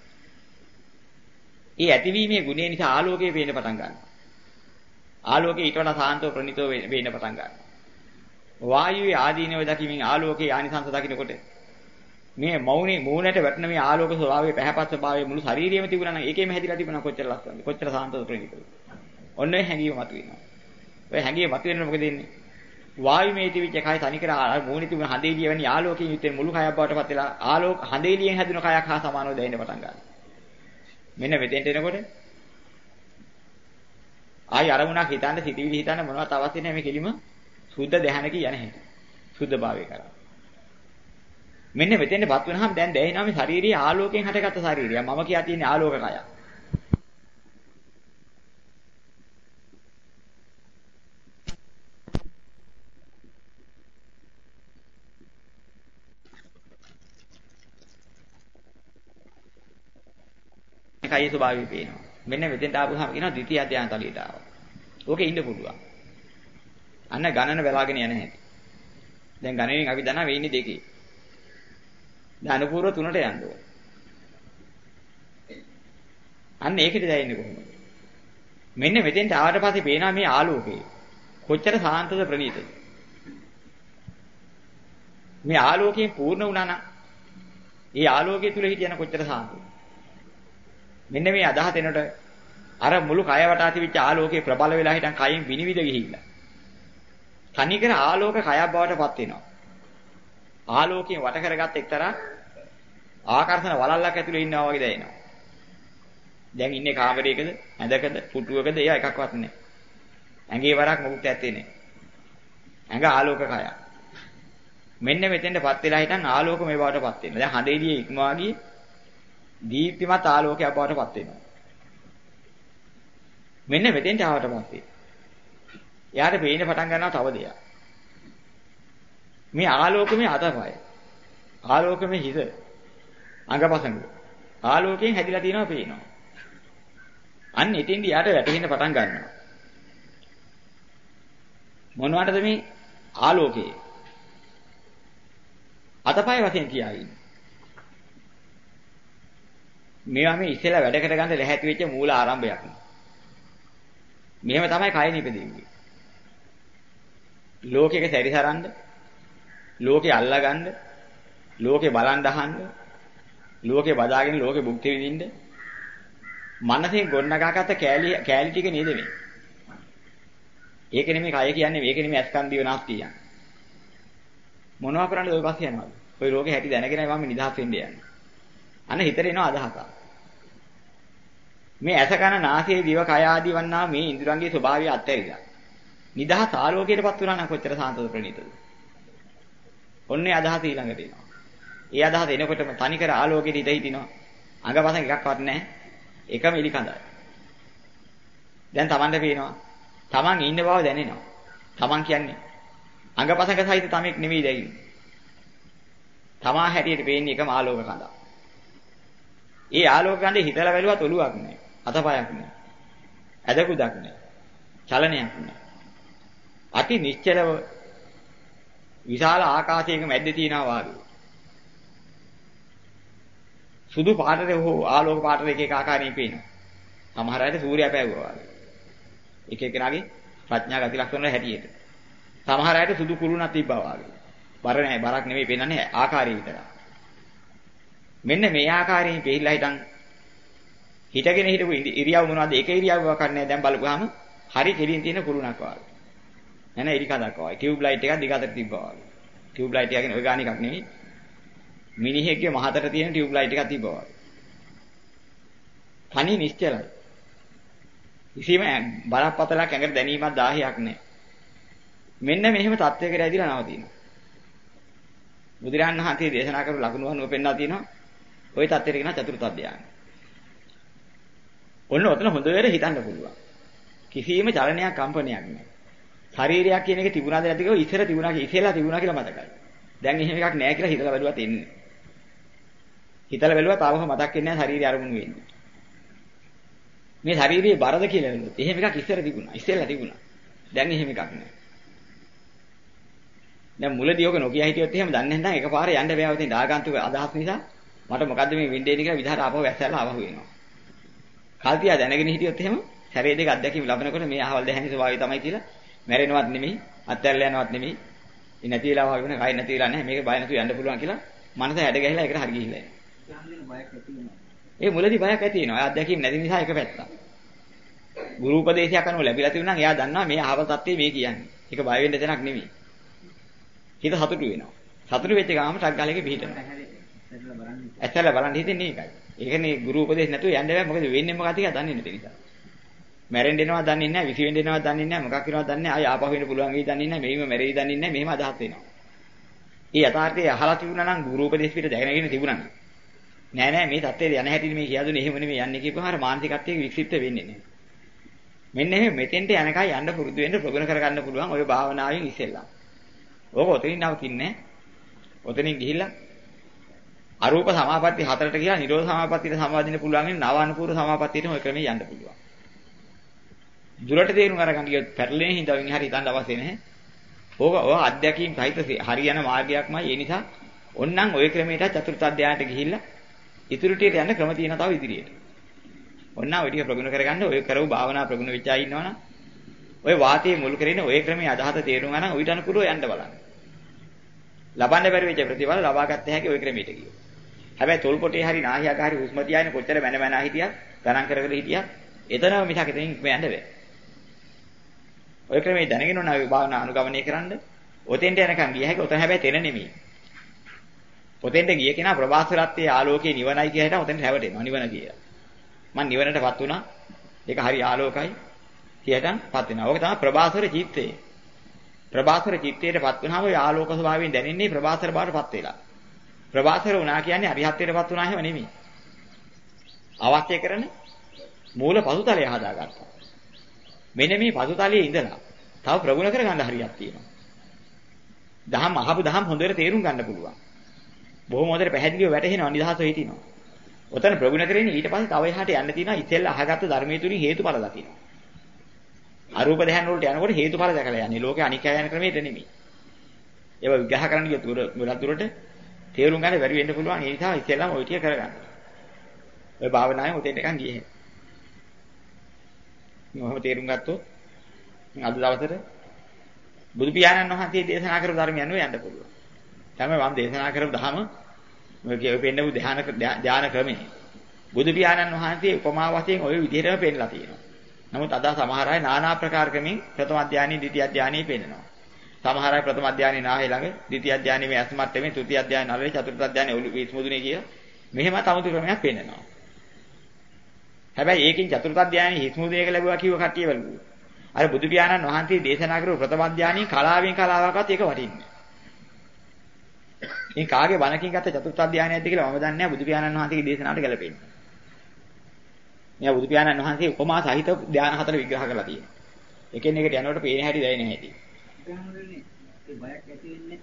ඒ ඇතිවීමේ ගුණය නිසා ආලෝකය පේන්න පටන් ගන්නවා. ආලෝකය ඊට වඩා සාන්තව ප්‍රණීතව වෙන්න පටන් ගන්නවා. වායුවේ ආදීනව දකිමින් ආලෝකයේ ආනිසංස දකින්නකොට මේ මෞනේ මූණට වැටෙන මේ ආලෝක ස්වභාවයේ පැහැපත් ස්වභාවයේ මුළු ශරීරයම තිබුණා නම් ඒකෙම හැදිලා තිබුණා කොච්චර ලස්සනද කොච්චර සාන්තද ප්‍රණීතද. ඔන්න ඒ හැඟීම මතුවෙනවා. ඔය හැඟීම මතුවෙනකොට මොකද වෙන්නේ? වායුමේ තිබිච්ච කය තනිකර මූණේ තිබුණ හඳේලිය වැනි ආලෝකයෙන් යුත් මුළු කයක් බවට පත් වෙලා ආලෝක හඳේලියෙන් හැදුණු කයක් හා සමානව දැනෙන්න පටන් ගන්නවා. මෙන්න මෙතෙන්ට එනකොට ආයි අරමුණක් හිතන්න සිටිවිලි හිතන්න මොනවත් අවශ්‍ය නැහැ මේ කෙලිම සුද්ධ ධානයක යන හැටි. සුද්ධ භාවය කරා. මෙන්න මෙතෙන්ටපත් වෙනහම දැන් දැනෙනවා මේ ශාරීරික ආලෝකයෙන් හටගත්ත ශාරීරිය. මම කියා තියෙන ආලෝක කය. කයේ ස්වභාවය පේනවා. මෙන්න මෙතෙන්ට ආපුවාම කියනවා ද්විතීය ධානය තලියට ආවා. ඕකේ ඉන්න පුළුවන්. අන්න ගණන බලාගෙන යන හැටි. දැන් ගණනෙන් අපි දන්නවා වෙන්නේ දෙකේ. දැන් අනුපූර්ව තුනට යන්න ඕන. අන්න ඒකද දැනෙන්නේ කොහොමද? මෙන්න මෙතෙන්ට ආවට පස්සේ පේනවා මේ ආලෝකය. කොච්චර සාන්තද ප්‍රණීතද? මේ ආලෝකයෙන් පූර්ණ වුණා නම් ඒ ආලෝකය තුල හිටියන කොච්චර සාන්තද? මෙන්න මේ අදහස එනකොට අර මුළු කය වටා තිබිච්ච ආලෝකේ ප්‍රබල වෙලා හිටන් කයින් විනිවිද ගිහිල්ලා. තනිකර ආලෝක කයක් බවට පත් වෙනවා. ආලෝකයෙන් වට කරගත් එක්තරා ආකර්ෂණ වලල්ලක් ඇතුලේ ඉන්නවා වගේ දැනෙනවා. දැන් ඉන්නේ කාමරයකද, ඇඳකද, පුටුවකද ඒවා එකක්වත් නැහැ. ඇඟේ වරක් මොකුත් ඇත්තේ නැහැ. ඇඟ ආලෝක කයක්. මෙන්න මෙතෙන්ටපත් වෙලා හිටන් ආලෝක මේ බවටපත් වෙනවා. දැන් හඳේලියේ ඉක්මවා ගියේ දීප්තිමත් ආලෝකයක් බවට පත් වෙනවා. මෙන්න මෙතෙන්ට ආවට පස්සේ එයාට පේන්න පටන් ගන්නවා තව දෙයක්. මේ ආලෝකමේ අතපය. ආලෝකමේ හිත. අංගපසංග. ආලෝකයෙන් හැදිලා තියෙනවා පේනවා. අන්න එතෙන්දී යාට වැටෙන්න පටන් ගන්නවා. මොනවටද මේ ආලෝකේ? අතපය වශයෙන් කියයි. මේවා මේ ඉස්සෙල්ලා වැඩකට ගන්න ලැහැති වෙච්ච මූල ආරම්භයක්. මෙහෙම තමයි කය නිපදෙන්නේ. ලෝකෙක සැරිසරන්න, ලෝකේ අල්ලගන්න, ලෝකේ බලන් දහන්න, ලෝකේ බදාගෙන ලෝකේ භුක්ති විඳින්න මනසේ ගොඩනගාගත්ත කෑලි ටික නේද මේ. ඒක නෙමෙයි කය කියන්නේ, මේක නෙමෙයි අස්කන්ධය වෙනස් කියන්නේ. මොනවා කරන්නද ඔය පස්සේ යනවාද? ඔය ලෝකේ හැටි දැනගෙනයි මම නිදහස් වෙන්න යන්නේ. අන්න හිතට එනවා අදහසක්. මේ ඇස කන නාසය දිව කය ආදී වන්නා මේ ඉන්ද්‍රයන්ගේ ස්වභාවය අත්හැරිලා නිදහස් ආලෝකයටපත් වුණා නම් කොච්චර සාන්තද ප්‍රණීතද? ඔන්නේ අදහස ඊළඟට එනවා. ඒ අදහස එනකොටම තනිකර ආලෝකෙට හිත හිටිනවා. අඟපසන් එකක්වත් නැහැ. එකම එලි කඳයි. දැන් Tamanට පේනවා. Taman ඉන්න බව දැනෙනවා. Taman කියන්නේ අඟපසක සහිත තමෙක් නෙවෙයි දැන්. තමා හැටියට පේන්නේ එකම ආලෝක කඳක්. ඒ ආලෝක කඳේ හිතලා බැලුවත් ඔලුවක් නැහැ. අතපයක් නැහැ. ඇදකුදක් නැහැ. චලනයක් නැහැ. අති නිශ්චලව විශාල ආකාශයක මැද්දේ තියෙනවා වගේ. සුදු පාටට හෝ ආලෝක පාටට එක එක ආකාරයෙන් පේනවා. සමහර අයට සූර්යයා පෑවුවා වගේ. එක එකනාගේ ප්‍රඥා ගති ලක්ෂණ වල හැටියට. සමහර අයට සුදු කුරුණක් තිබ්බා වගේ. බර නැහැ, බරක් නෙමෙයි පේන්නන්නේ ආකාරය විතරයි. මෙන්න මේ ආකාරයෙන් පෙහිලා හිටන් හිටගෙන හිටපු ඉරියව් මොනවද? එක ඉරියව්වක් කරන්නේ දැන් බලපුවාම හරි කෙලින් තියෙන කුරුණක් වගේ. නැන එලි කඳක් වගේ. ටියුබ් ලයිට් එකක් දිගට තිබ්බා වගේ. ටියුබ් ලයිට් එක කියන්නේ ඔය ගාන එකක් නෙමෙයි. මිනිහෙක්ගේ මහතට තියෙන ටියුබ් ලයිට් එකක් තිබ්බා වගේ. තනි නිශ්චලයි. කිසිම බරපතලක් ඇඟට දැනීමක් 1000ක් නැහැ. මෙන්න මෙහෙම තත්වයකට ඇදිලා නවතිනවා. බුදුරජාණන් වහන්සේ දේශනා කරපු ලකුණු වහනුව පෙන්නලා තියෙනවා. ওই තත්ත්වයට කියන චතුර්ථ ධානය. ඔන්න ඔතන හොඳට හිතන්න පුළුවන්. කිසිම චලනයක් කම්පනයක් නැහැ. ශරීරයක් කියන එක තිබුණාද නැතිද කියලා ඉස්සර තිබුණා කියලා මතකයි. දැන් එහෙම එකක් නැහැ කියලා හිතලා බැලුවත් එන්නේ. හිතලා බැලුවත් ආවම මතක් වෙන්නේ නැහැ ශරීරය අරමුණු වෙන්නේ. මේ ශරීරයේ බරද කියලා බැලුවොත් එහෙම එකක් ඉස්සර තිබුණා. දැන් එහෙම එකක් නැහැ. දැන් මුලදී ඔක නොකිය හිටියොත් එහෙම දන්නේ නැත්නම් එකපාරේ යන්න බෑව තියෙන ආගන්තුක අදහස් නිසා මට මොකද්ද මේ වෙන්නේ කියලා විතර ආපහු වැස්සලා ආවහු වෙනවා. කල්තියා දැනගෙන හිටියොත් එහෙම ශරීර දෙක අත්දැකීම් ලැබනකොට මේ අහවල් දැහැනි ස්වභාවය තමයි කියලා මැරෙනවත් නෙමෙයි, අත්හැරලා යනවත් නෙමෙයි. ඉ නැති වෙලා වගේ වෙන කයි නැති වෙලා නැහැ. මේක බය නැතුව යන්න පුළුවන් කියලා මනස හැඩ ගැහිලා ඒකට හරි ගිහිල්ලා එනවා. ඒ මුලදී බයක් ඇති වෙනවා. ඒ අත්දැකීම් නැති නිසා එක පැත්තක්. ගුරු උපදේශයක් අනුව ලැබිලා තිබුණා නම් එයා දන්නවා මේ අහවල් තත්ත්වයේ මේ කියන්නේ. ඒක බය වෙන්න දෙයක් නෙමෙයි. හිත සතුටු වෙනවා. සතුටු වෙච්ච ගාම ටක් ගාලා එක පිහිටනවා. ඇත්තට බලන්න හිතෙන්නේ ඒකයි. ඒකනේ ගුරු උපදේශ නැතුව යන්න බෑ. මොකද වෙන්නේ මොකක්ද කියලා දන්නේ නැති නිසා. මැරෙන්න එනවා දන්නේ නැහැ, විසි වෙන්න එනවා දන්නේ නැහැ, මොකක් වෙනවද දන්නේ නැහැ, ආය ආපහු වෙන්න පුළුවන් වෙයි දන්නේ නැහැ, මෙහිම මැරෙයි දන්නේ නැහැ, මෙහෙම අදහස් වෙනවා. ඒ යථාර්ථය අහලා තිබුණා නම් ගුරු උපදේශ පිට දැනගෙන තිබුණා නම් නෑ නෑ මේ தත්ත්වයට යන හැටි මේ කියදුනේ එහෙම නෙමෙයි යන්නේ කියපුවාම අර මානසිකත්වයේ වික්ෂිප්ත වෙන්නේ නැහැ. මෙන්න එහෙම මෙතෙන්ට යනකයි යන්න පුරුදු වෙන්න ප්‍රගුණ කරගන්න පුළුවන් ඔය භාවනාවෙන් ඉස්සෙල්ලා. ඕක ඔතනින් නවතින්නේ ඔතනින් ගිහිල්ලා අරූප සමාපatti 4ට ගියා නිරෝධ සමාපත්තියට සම්බන්ධින්න පුළුවන් වෙන නව අනුපූර්ව සමාපත්තියටම ඔය ක්‍රමයෙන් යන්න පුළුවන්. දුරට තේරුම් අරගන්න කියොත් පැටලෙන හින්දාකින් හරි හිතන්න අවශ්‍ය නැහැ. ඕක ඔය අධ්‍යක්ීම් සහිත හරියන මාර්ගයක්මයි. ඒ නිසා ඔන්නම් ඔය ක්‍රමයට චතුර්ථ අධ්‍යායයට ගිහිල්ලා ඉතුරු ටිකට යන්න ක්‍රම තියෙනවා තව ඉදිරියට. ඔන්න ඔය ටික ප්‍රගුණ කරගන්න ඔය කරව භාවනා ප්‍රගුණ වෙච්ච අය ඉන්නවනම් ඔය වාතයේ මුල් කරගෙන ඔය ක්‍රමයේ අදහස තේරුම් ගන්න ඔයිට අනුකූලව යන්න බලන්න. ලබන්න බැරි වෙච්ච ප්‍රතිඵල ලබා ගන්න හැකි ඔය ක්‍රමයට ගියොත්. හැබැයි තොල් පොටේ හරි නාහියක හරි හුස්ම තියාගෙන කොච්චර මැන හිටියත් ගණන් කර හිටියත් එතනම මිසක එතනින් යන්න බෑ. ඔය ක්‍රමයේ දැනගෙන උනා භාවනා අනුගමනය කරන්න. ඔතෙන්ට යනකම් ගිය හැකි. ඔතන හැබැයි තෙන නෙමෙයි. ඔතෙන්ට ගිය කෙනා ප්‍රභාස්වරත්වයේ ආලෝකයේ නිවනයි කියලා හිතා ඔතෙන්ට හැවටෙනවා නිවන කියලා. මං නිවනටපත් වුණා. ඒක හරි ආලෝකයි කියලාටපත් වෙනවා. ඕක තමයි ප්‍රභාස්වර චිත්තය. ප්‍රභාස්වර චිත්තයටපත් වුණාම ඔය ආලෝක ස්වභාවයෙන් දැනෙන්නේ ප්‍රභාස්වර බවටපත් වෙලා. ප්‍රභාස්වර වුණා කියන්නේ අරිහත්ත්වයටපත් වුණා එහෙම නෙමෙයි. අවශ්‍ය කරන මූල පසුතලය හදාගත්තා. මෙන්න මේ පසුතලයේ ඉඳලා තව ප්‍රගුණ කරගන්න හරියක් තියෙනවා. දහම් අහපු දහම් හොඳට තේරුම් ගන්න පුළුවන්. බොහොම හොඳට පැහැදිලිව වැටහෙනවා නිදහසව හිටිනවා. ඔතන ප්‍රගුණ කරගෙන ඊට පස්සේ තව එහාට යන්න තියෙනවා ඉතින්ලා අහගත්තු ධර්මයේ තුලින් හේතුඵල දකින්න. අරූප ධ්‍යාන වලට යනකොට හේතුඵල දැකලා යන්නේ. ලෝකේ අනිත්‍ය යන ක්‍රමයට නෙමෙයි. ඒව විග්‍රහ කරන්න ගිය ගොඩක් දුරට තේරුම් ගන්න බැරි වෙන්න පුළුවන්. ඒ නිසා ඉතින්ලාම ඔය ටික කරගන්න. ඔය භාවනාවේ උතෙන් එකක් ගියේ. මොහොම තේරුම් ගත්තොත් අද දවසට බුදු පියාණන් වහන්සේ දේශනා කරපු ධර්මය යනවා යන්න පුළුවන්. තමයි මම දේශනා කරපු ධහම ඔය පෙන්නපු ධාන ක්‍රමේ. බුදු පියාණන් වහන්සේ උපමා වශයෙන් ওই විදිහටම පෙන්නලා තියෙනවා. නමුත් අද සමහර අය নানা ආකාර ක්‍රමෙන් ප්‍රථම අධ්‍යානෙ ද්විතිය අධ්‍යානෙ පෙන්නනවා. සමහර අය ප්‍රථම අධ්‍යානෙ නාහේ ළඟ ද්විතිය අධ්‍යානෙ මේ අස්මත්තේ තෘතිය අධ්‍යානෙ නලේ චතුර්ථ අධ්‍යානෙ විස්මුදුනේ කියලා මෙහෙම තමුතු ක්‍රමයක් පෙන්නනවා. හැබැයි ඒකෙන් චතුර්ථ අධ්‍යානෙ හිස්මුදුනේක ලැබුවා කිව්ව කට්ටිය බලමු. අර බුදු පියාණන් වහන්සේ දේශනා කරපු ප්‍රථම අධ්‍යානෙ කලාවෙන් කලාවකවත් ඒක වටින්නේ. මේ කාගේ බණකින් ගත්ත චතුර්ථ අධ්‍යානයක්ද කියලා මම දන්නේ නැහැ බුදු පියාණන් වහන්සේගේ දේශනාවට ගැලපෙන්නේ. මේ බුදු පියාණන් වහන්සේ උපමා සහිත ධ්‍යාන හතර විග්‍රහ කරලා තියෙනවා. එකින් එකට යනකොට පේන හැටි දැනෙන හැටි. ඒ බයක් ඇති වෙන්නේ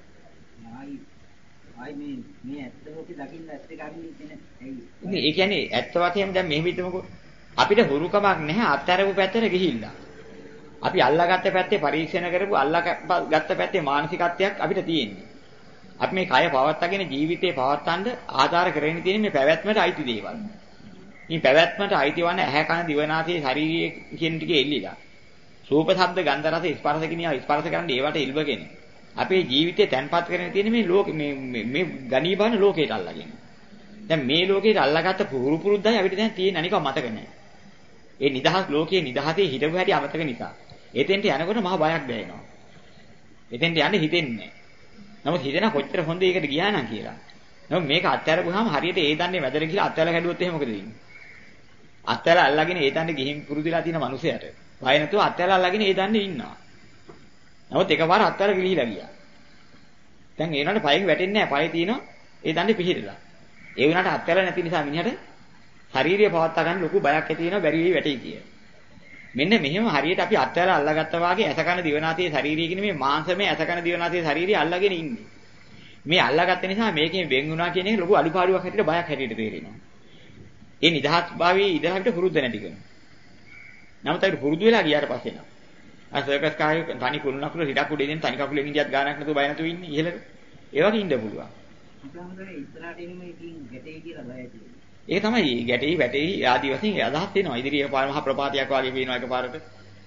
ආයි මේ ඇත්ත ලෝකේ දකින්න ඇත්ත ගන්න ඉන්නේ. ඒ කියන්නේ ඇත්ත වශයෙන්ම දැන් මෙහෙම හිතමුකෝ. අපිට හුරුකමක් නැහැ අත්හැරපු පැත්තට ගිහිල්ලා. අපි අල්ලාගත්ත පැත්තේ පරීක්ෂණ කරපු අල්ලාගත්ත පැත්තේ මානසිකත්වයක් අපිට තියෙන්නේ. අපි මේ කය පවත්වාගෙන ජීවිතේ පවත්වන්න ආධාර කරගෙන තියෙන මේ පැවැත්මට අයිති දේවල්. මේ පැවැත්මට අයිති වන ඇහැ කන දිව නාසය ශරීරයේ කියන ටිකේ එල්ලිලා. රූප ශබ්ද ගන්ධ රස ස්පර්ශ කිනියා ස්පර්ශ කරන්න ඒවට ඉල්බගෙන. අපේ ජීවිතේ තැන්පත් කරගෙන තියෙන මේ ලෝක මේ ගණීබාන ලෝකයට අල්ලාගෙන. දැන් මේ ලෝකයට අල්ලාගත්ත පුරු පුරුද්දයි අපිට දැන් තියෙන අනික මතක නැහැ. ඒ නිදහස් ලෝකයේ නිදහසේ හිටපු හැටි අමතක නිසා. එතෙන්ට යනකොට මහ බයක් දැනෙනවා. එතෙන්ට යන්න හිතෙන්නේ නැහැ. නමුත් හිතෙනා කොච්චර හොඳ ඒකට ගියා නම් කියලා. නමුත් මේක අත්හැරපුවාම හරියට ඒ දන්නේ වැදලා කියලා අත්හැරලා හැදුවොත් එහෙම මොකද වෙන්නේ? අත්හැරලා අල්ලගෙන ඒ දන්නේ ගිහින් පුරුදුලා තියෙන මිනිසයාට බය නැතුව අත්හැරලා අල්ලගෙන ඒ දන්නේ ඉන්නවා. නමුත් එකපාර අත්හැරලා ගිලිහිලා ගියා. දැන් ඒ උනාට පයෙන් වැටෙන්නේ නැහැ. පයේ තියෙනවා ඒ දන්නේ පිහිරලා. ඒ උනාට අත්හැරලා නැති නිසා මිනිහට ශාරීරිය පවත්වා ගන්න ලොකු බයක් ඇති වෙනවා බැරි වෙයි වැටෙයි කිය. මෙන්න මෙහෙම හරියට අපි අත්හැරලා අල්ලගත්තා වාගේ ඇසකන දිවනාතයේ ශාරීරිය කියන මේ මාංශමේ ඇසකන දිවනාතයේ ශාරීරිය අල්ලගෙන ඉන්නේ. මේ අල්ලාගත්ත නිසා මේකෙන් වෙන් වුණා කියන එක ලොකු අඩුපාඩුවක් හැටියට බයක් හැටියට තේරෙනවා. ඒ නිදහස් භාවයේ ඉඳලා අපිට පුරුද්ද නැති කරනවා. නමුත් අපිට පුරුදු වෙලා ගියාට පස්සේ නම් අර සර්කස් කාර්යය තනි කුණු නකුල හිටක් උඩ ඉඳන් තනි කකුලෙන් ඉඳියත් ගානක් නැතුව බය නැතුව ඉන්නේ ඉහළට. ඒ වගේ ඉන්න පුළුවන්. ඉතින් ඉස්සරහට එන්නේ මේකින් ගැටේ කියලා බය ඇති. ඒක තමයි ගැටෙයි වැටෙයි ආදි වශයෙන් අදහස් වෙනවා. ඉදිරියේ පාර මහ ප්‍රපාතයක් වගේ පේනවා එකපාරට.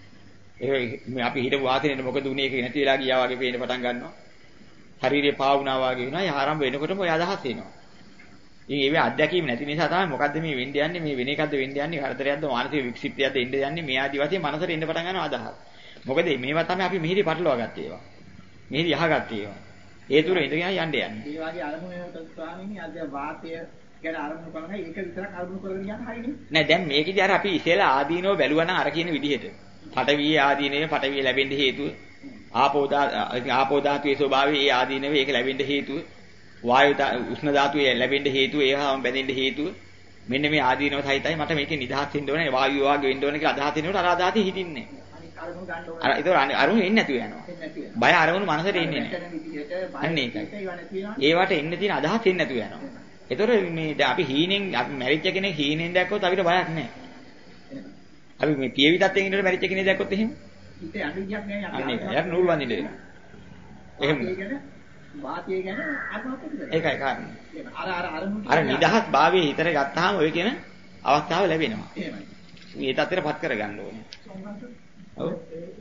ඒ අපි හිටපු වාතනේ මොකද උනේ ඒක නැති වෙලා ගියා වගේ පේන්න පටන් ගන්නවා. ශරීරය පාවුණා වගේ වෙනවා. ඒ ආරම්භ වෙනකොටම ඔය අදහස් එනවා. ඉතින් ඒවේ අත්දැකීම් නැති නිසා තමයි මොකද්ද මේ වෙන්න යන්නේ මේ වෙන එකක්ද වෙන්න යන්නේ කරදරයක්ද මානසික වික්ෂිප්තයක්ද එන්න යන්නේ මේ ආදි වශයෙන් මනසට එන්න පටන් ගන්නවා අදහස්. මොකද මේවා තමයි අපි මෙහිදී පටලවා ගත්තේ ඒවා. මෙහිදී අහගත්තේ ඒවා. ඒ තුර ඉඳගෙන යන්න යන්නේ. ඒ වගේ අරමුණ වෙනකොට ස්වාමීනි අද වාතය ගැන අරමුණු කරනවා ඒක විතරක් අරමුණු කරගෙන යන්න හරියන්නේ. නෑ දැන් මේකදී අර අපි ඉතල ආදීනව බැලුවා නම් අර කියන විදිහට. පඨවි ආදීනවේ පඨවි ලැබෙන්න හේතුව ආපෝ ධාතුවේ ස්වභාවය ඒ ආදීනවේ ඒක ලැබෙන්න හේතුව වායු උෂ්ණ ධාතුවේ ලැබෙන්න හේතුව ඒවාම බැඳෙන්න හේතුව මෙන්න මේ ආදීනව සහිතයි මට මේකේ නිදහස් වෙන්න ඕනේ වායු වාගේ වෙන්න ඕනේ කියලා අදහස් වෙනකොට අර අදහසේ හිටින්නේ අර ඒක අරමුණු එන්නේ නැතුව යනවා බය අරමුණු මනසට එන්නේ නැහැ අන්න ඒකයි ඒවට එන්න තියෙන අදහස් එන්නේ නැතුව යනවා ඒතොර මේ අපි හීනෙන් අපි මැරිච්ච කෙනෙක් හීනෙන් දැක්කොත් අපිට බයක් නැහැ අපි මේ පියවි තත්ත්වයෙන් ඉන්නකොට මැරිච්ච කෙනෙක් දැක්කොත් එහෙම හිත යන්න විදියක් නෑ අන්න ඒක යට නූල් වඳින්න වෙනවා එහෙම වාතය ගැන අදහස් ඒකයි කාරණේ අර නිදහස් භාවයේ හිතට ගත්තාම ඔය කියන අවස්ථාව ලැබෙනවා එහෙමයි මේ තත්ත්වෙටපත් කරගන්න ඕනේ ඔව්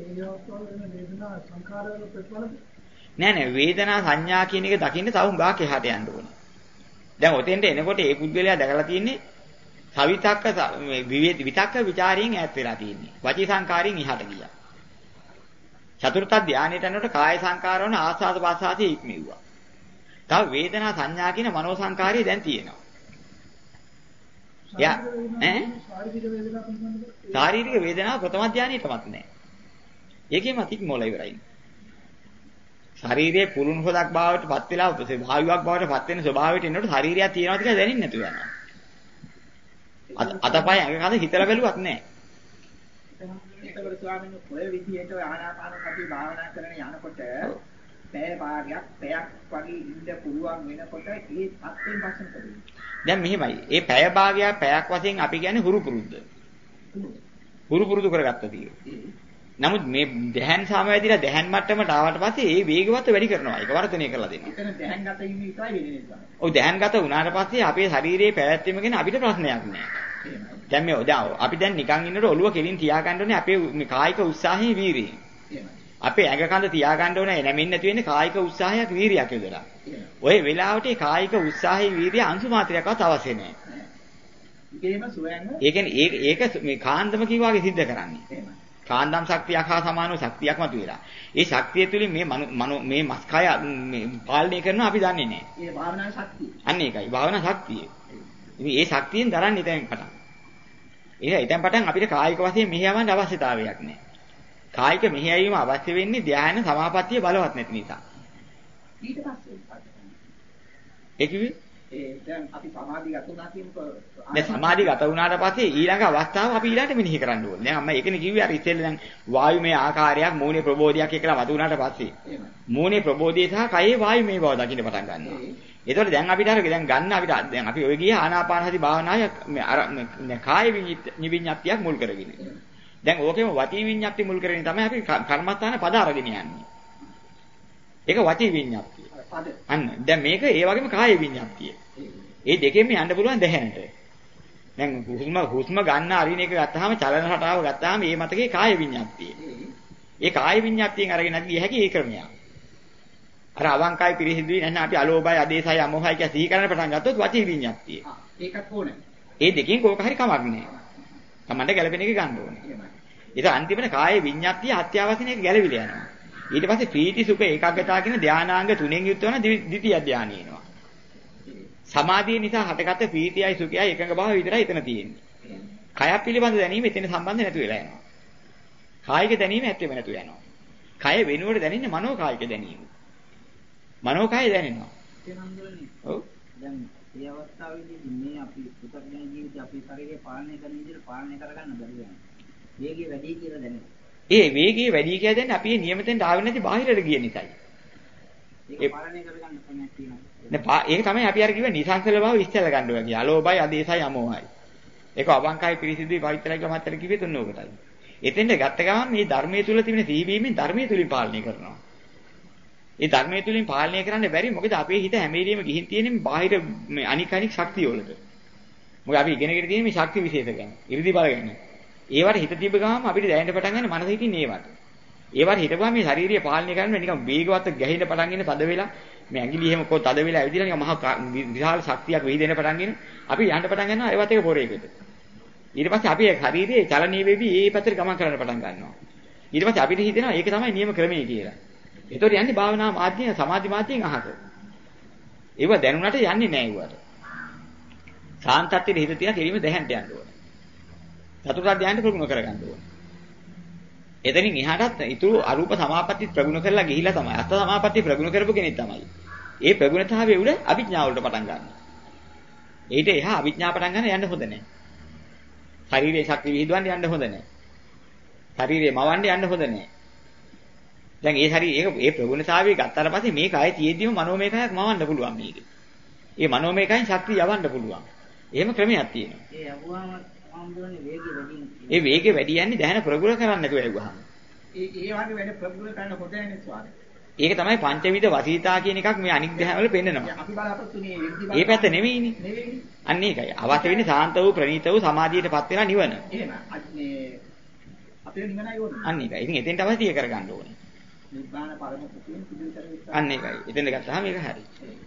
නෑ වේදනා සංඥා කියන එක දකින්න තව හුඟක් එහාට යන්න ඕනේ දැන් ඔතෙන්ට එනකොට ඒ පුද්ගලයා දැකලා තියෙන්නේ සවිතක්ක විතක්ක ਵਿਚාරයෙන් ඈත් වෙලා තියෙන්නේ වචී සංකාරයෙන් එහාට ගියා චතුර්ථ ධානයට යනකොට කාය සංකාරවන ආස්වාද පාසාදී ඉක්මෙව්වා. තව වේදනා සංඥා කියන මනෝ සංකාරය දැන් තියෙනවා. යා ශාරීරික වේදනාව ප්‍රථම ධානයේටමත් නැහැ. ඒකෙමත් ඉක්මෝල ඉවරයි. ශාරීරියේ පුරුන් හොදක් භාවයට පත් වෙලා භාවියක් භාවයට පත් වෙන ස්වභාවයට එනකොට ශාරීරියක් තියෙනවා කියලා දැනෙන්නේ නැතුව යනවා. අතපය ඇඟ කඳ හිතලා බැලුවත් නැහැ. එතකොට ස්වාමීන් වහන්සේ ඔය විදිහට ආනාපාන සතිය භාවනා කරන යනකොට පැය භාගයක් පැයක් වගේ ඉන්න පුළුවන් වෙනකොට ඒ සත්‍යෙන් පස්සෙන් කරන්නේ. දැන් මෙහෙමයි. ඒ පැය භාගයක් පැයක් වශයෙන් අපි කියන්නේ හුරු පුරුද්ද. හුරු පුරුදු කරගත්තා තියෙන්නේ. නමුත් මේ දැහන් සමවැදිලා දැහන් මට්ටමට ආවට පස්සේ ඒ වේගවත් වැඩි කරනවා. ඒක වර්ධනය කරලා දෙනවා. එතන දැහන් ගත ඉන්නේ විතරයි වෙන්නේ නේද? ඔව් දැහන් ගත වුණාට පස්සේ අපේ ශරීරයේ පැවැත්ම ගැන අපිට ප්‍රශ්නයක් නැහැ. දැන් මේ අපි දැන් නිකන් ඉන්නකොට ඔළුව කෙලින් තියාගන්න ඕනේ අපේ මේ කායික උත්සාහයේ වීරියෙන්. අපේ ඇඟ කඳ තියාගන්න ඕනේ නැමෙන්නේ නැති වෙන්නේ කායික උත්සාහයක් වීරියක් යොදලා. ඔය වෙලාවට ඒ කායික උත්සාහයේ වීරිය අංශු මාත්‍රයක්වත් අවශ්‍ය නැහැ. ඒ කියන්නේ ඒක මේ කාන්දම කිව්වාගේ සිද්ධ කරන්නේ. කාන්දම් ශක්තියක් හා සමානව ශක්තියක් මතුවලා. ඒ ශක්තිය තුලින් මේ මස් කය පාලනය කරනවා අපි දන්නේ නැහැ. ඒ භාවනා ශක්තිය. අන්න ඒකයි භාවනා ශක්තිය. ඉතින් ඒ ශක්තියෙන් දරන්නේ දැන් පටන්. එතෙන් පටන් අපිට කායික වශයෙන් මෙහෙයවන්න අවශ්‍යතාවයක් නැහැ. කායික මෙහෙයවීම අවශ්‍ය වෙන්නේ ධ්‍යාන සමාපත්තිය බලවත් නැති නිසා. ඊට පස්සේ ඒ කිව්වේ දැන් අපි සමාධිගත වුණා කියනකොට දැන් සමාධිගත වුණාට පස්සේ ඊළඟ අවස්ථාව අපි ඊළඟට මෙනෙහි කරන්න ඕනේ. දැන් අම්මා ඒකනේ කිව්වේ අර ඉතින් දැන් වායුමය ආකාරයක් මූණේ ප්‍රබෝධයක් කියලා මතු වුණාට පස්සේ මූණේ ප්‍රබෝධය සහ කයේ වායුමය බව දකින්න පටන් ගන්නවා. ඒතකොට දැන් අපිට අර දැන් ගන්න අපිට දැන් අපි ඔය ගියේ ආනාපාන සති භාවනාවේ අර කාය විඤ්ඤාතියක් මුල් කරගෙන. දැන් ඕකෙම වචී විඤ්ඤාති මුල් කරගෙන තමයි අපි කර්මස්ථාන පද අරගෙන යන්නේ. ඒක වචී විඤ්ඤාතිය. අන්න දැන් මේක ඒ වගේම කාය විඤ්ඤාතිය. ඒ දෙකෙන්ම යන්න පුළුවන් දැහැනට. දැන් හුස්ම ගන්න අරින එක ගත්තාම චලන රටාව ගත්තාම මේ මතකේ කාය විඤ්ඤාතිය. ඒ කාය විඤ්ඤාතියෙන් අරගෙන ගිය හැකි ඒ ක්‍රමයක්. අර අවංකයි පිරිසිදුයි නැත්නම් අපි අලෝභයි ආදේශයි අමෝහයි කියලා සිහි කරන්න පටන් ගත්තොත් වචී විඤ්ඤාතිය. ඒකත් ඕනේ. ඒ දෙකෙන් කෝක හරි කමක් නැහැ. තමන්ට ගැළපෙන එක ගන්න ඕනේ. ඒක අන්තිමට කාය විඤ්ඤාතිය අත්‍යවශ්‍යන එක ගැළවිලා යනවා. ඊට පස්සේ ප්‍රීති සුඛ ඒකාග්‍රතාව කියන ධානාංග තුනෙන් යුක්ත වන ද්විතීය ධානය එනවා. සමාධිය නිසා හටගත්ත ප්‍රීතියයි සුඛයයි එකඟ භාවය විතරයි එතන තියෙන්නේ. කය පිළිබඳ දැනීම එතන සම්බන්ධ නැතු වෙලා යනවා. කායික දැනීම ඇත්තෙම නැතු වෙනවා. කය වෙනුවට දැනෙන්නේ මනෝ කායික දැනීම. මනෝ කාය දැනෙනවා. ඔව්. දැන් මේ අවස්ථාවේදී මේ අපි පුතග්ජන ජීවිතය අපි ශරීරය පාලනය කරන විදිහට පාලනය කරගන්න බැරි වෙනවා. වේගය වැඩි කියලා දැනෙනවා. ඒ වේගය වැඩි කියලා දැන් අපි නියමිතෙන් ආවෙ නැති බාහිරට ගිය නිසායි. ඒක පාලනය කරගන්න ක්‍රමයක් තියෙනවා. නේ ඒක තමයි අපි අර කිව්වේ නිසංසල බව ඉස්සෙල්ලා ගන්න ඕවා කියලා. අලෝභයි ආදේශයි අමෝහයි. ඒක අවංකයි පිරිසිදුයි පවිත්‍රයි කියලා මතර කිව්වේ තුන ඕකටයි. එතෙන්ද ගත්ත ගමන් මේ ධර්මයේ තුල තිබෙන සීවීමෙන් ධර්මයේ තුලින් පාලනය කරනවා. ඒ ධර්මයේ තුලින් පාලනය කරන්න බැරි මොකද අපේ හිත හැම වෙලෙම ගිහින් තියෙන්නේ බාහිර මේ අනික් ශක්තිය වලට. මොකද අපි ඉගෙනගෙන තියෙන්නේ මේ ශක්ති විශේෂ ගැන. 이르දි බල ගැන. ඒවට හිත තිබ්බ ගමන් අපිට දැනෙන්න පටන් ගන්න මනස හිතින්නේ ඒවට. ඒවට හිතපුවා මේ ශාරීරිය පාලනය කරන්න නිකන් වේගවත් ගැහින්න පටන් ඉන්න තද වෙලා මේ ඇඟිලි එහෙම කො තද වෙලා ඇවිදලා නිකන් මහා විශාල ශක්තියක් වෙහිදෙන්න පටන්ගෙන අපි යන්න පටන් ගන්නවා ඒවත් එක පොරේකට. ඊට පස්සේ අපි ශරීරයේ චලනීය වෙවි ඒ පැත්තට ගමන් කරන්න පටන් ගන්නවා. ඊට පස්සේ අපිට හිතෙනවා ඒක තමයි නියම ක්‍රමය කියලා. ඒතකොට යන්නේ භාවනා මාධ්‍යයෙන් සමාධි මාධ්‍යයෙන් අහක. ඒව දැනුණාට යන්නේ නැහැ ඒවට. සාන්තත්ත්වෙට හිත තියා කිරීම දැහැන්ට යන්න ඕනේ. චතුරාර්ය ධ්‍යානෙ ප්‍රගුණ කරගන්න ඕනේ. එතනින් එහාටත් ඊතුරු අරූප සමාපatti ප්‍රගුණ කරලා ගිහිලා තමයි. අස්ත සමාපatti ප්‍රගුණ කරපු කෙනෙක් තමයි. ඒ ප්‍රගුණතාවයේ උඩ අභිඥාව වලට පටන් ගන්නවා. ඊට එහා අභිඥා පටන් ගන්න යන්න හොඳ නැහැ. ශරීරයේ ශක්තිය විහිදුවන්න යන්න හොඳ නැහැ. ශරීරය මවන්න යන්න හොඳ නැහැ. දැන් ඒ ශරීරය ඒ ප්‍රගුණතාවයේ ගත්තාට පස්සේ මේක ආයේ තියෙද්දිම මනෝමය කයක් මවන්න පුළුවන් මේකේ. ඒ මනෝමය කයෙන් ශක්තිය යවන්න පුළුවන්. එහෙම ක්‍රමයක් තියෙනවා. ඒ යවුවාම ආම්දුරනේ වේගය වැඩි වෙනවා. ඒ වේගය වැඩි යන්නේ දැහැන ප්‍රගුණ කරන්නේ නැතුව යවුවාම. ඒ වගේ වැඩ ප්‍රගුණ කරන්න හොඳ නැහැ ස්වාමී. ඒක තමයි පංචවිධ වසීතා කියන එකක් මේ අනික් දහම් වල පෙන්නනවා. අපි බලාපොරොත්තුනේ ඒ පැත්ත නෙවෙයිනේ. අන්න ඒකයි. අවශ්‍ය වෙන්නේ සාන්ත වූ ප්‍රණීත වූ සමාධියටපත් වෙලා නිවන. එහෙම. මේ අපේ නිවනයි ඕනේ. අන්න ඒකයි. ඉතින් එතෙන්ට අවශ්‍ය කරගන්න ඕනේ. නිබ්බාන පරම කුතුහලයෙන් සිදු කරගත්තා. අන්න ඒකයි. එතෙන්ට ගත්තාම මේක හරි.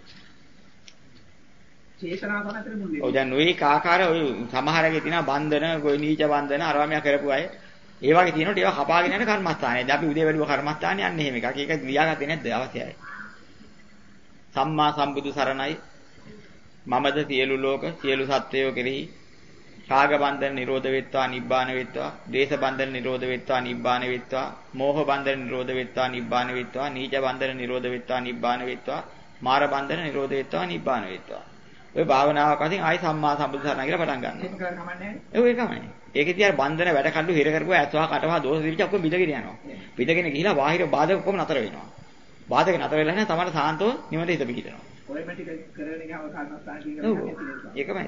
චේතනා සමතර මුල්ලේ. ඔය දැන් නොයේ ආකාර ඔය සමහරගේ තියෙනවා බන්ධන, ඔය නීච බන්ධන, අරවාමියා කරපු අය. ඒ වගේ තියෙනකොට ඒවා කපාගෙන යන කර්මස්ථානය. දැන් අපි උදේ වැඩිව කර්මස්ථානේ යන්නේ එහෙම එකක්. ඒක ලියාගත්තේ නැද්ද අවශ්‍යයි. සම්මා සම්බුදු සරණයි. මමද සියලු ලෝක සියලු සත්වයෝ කෙරෙහි රාග බන්ධන නිරෝධ වෙත්වා නිබ්බාන වෙත්වා, දේශ බන්ධන නිරෝධ වෙත්වා නිබ්බාන වෙත්වා, මෝහ බන්ධන නිරෝධ වෙත්වා නිබ්බාන වෙත්වා, නීච බන්ධන නිරෝධ වෙත්වා නිබ්බාන වෙත්වා, මාර බන්ධන නිරෝධ වෙත්වා නිබ්බාන වෙත්වා. ඔය භාවනාවක් වශයෙන් ආයි සම්මා සම්බුදු සරණ කියලා පටන් ගන්නවා. ඒක කරන්නේ නැහැ. ඒකමයි. ඒකෙදී අර බන්ධන වැඩ කඩු හිර කරපුවා ඇස්වා කටවා දෝෂ දිවිච ඔක්කොම බිඳගෙන යනවා. බිඳගෙන ගිහිලා බාහිර බාධක ඔක්කොම නතර වෙනවා. බාධක නතර වෙලා නැහැ තමයි සාන්තව නිවනට හිත පිහිටනවා. ඔය පැටි කරගෙන ගියාම කර්මස්ථාන කියන ඒකමයි.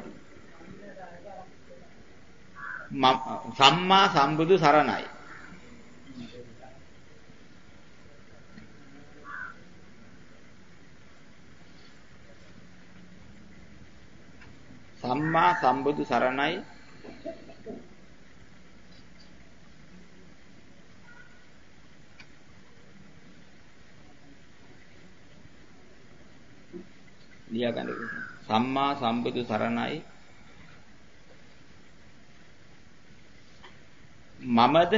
සම්මා සම්බුදු සරණයි. සම්මා සම්බුදු සරණයි. ලියා ගන්න. සම්මා සම්බුදු සරණයි. මමද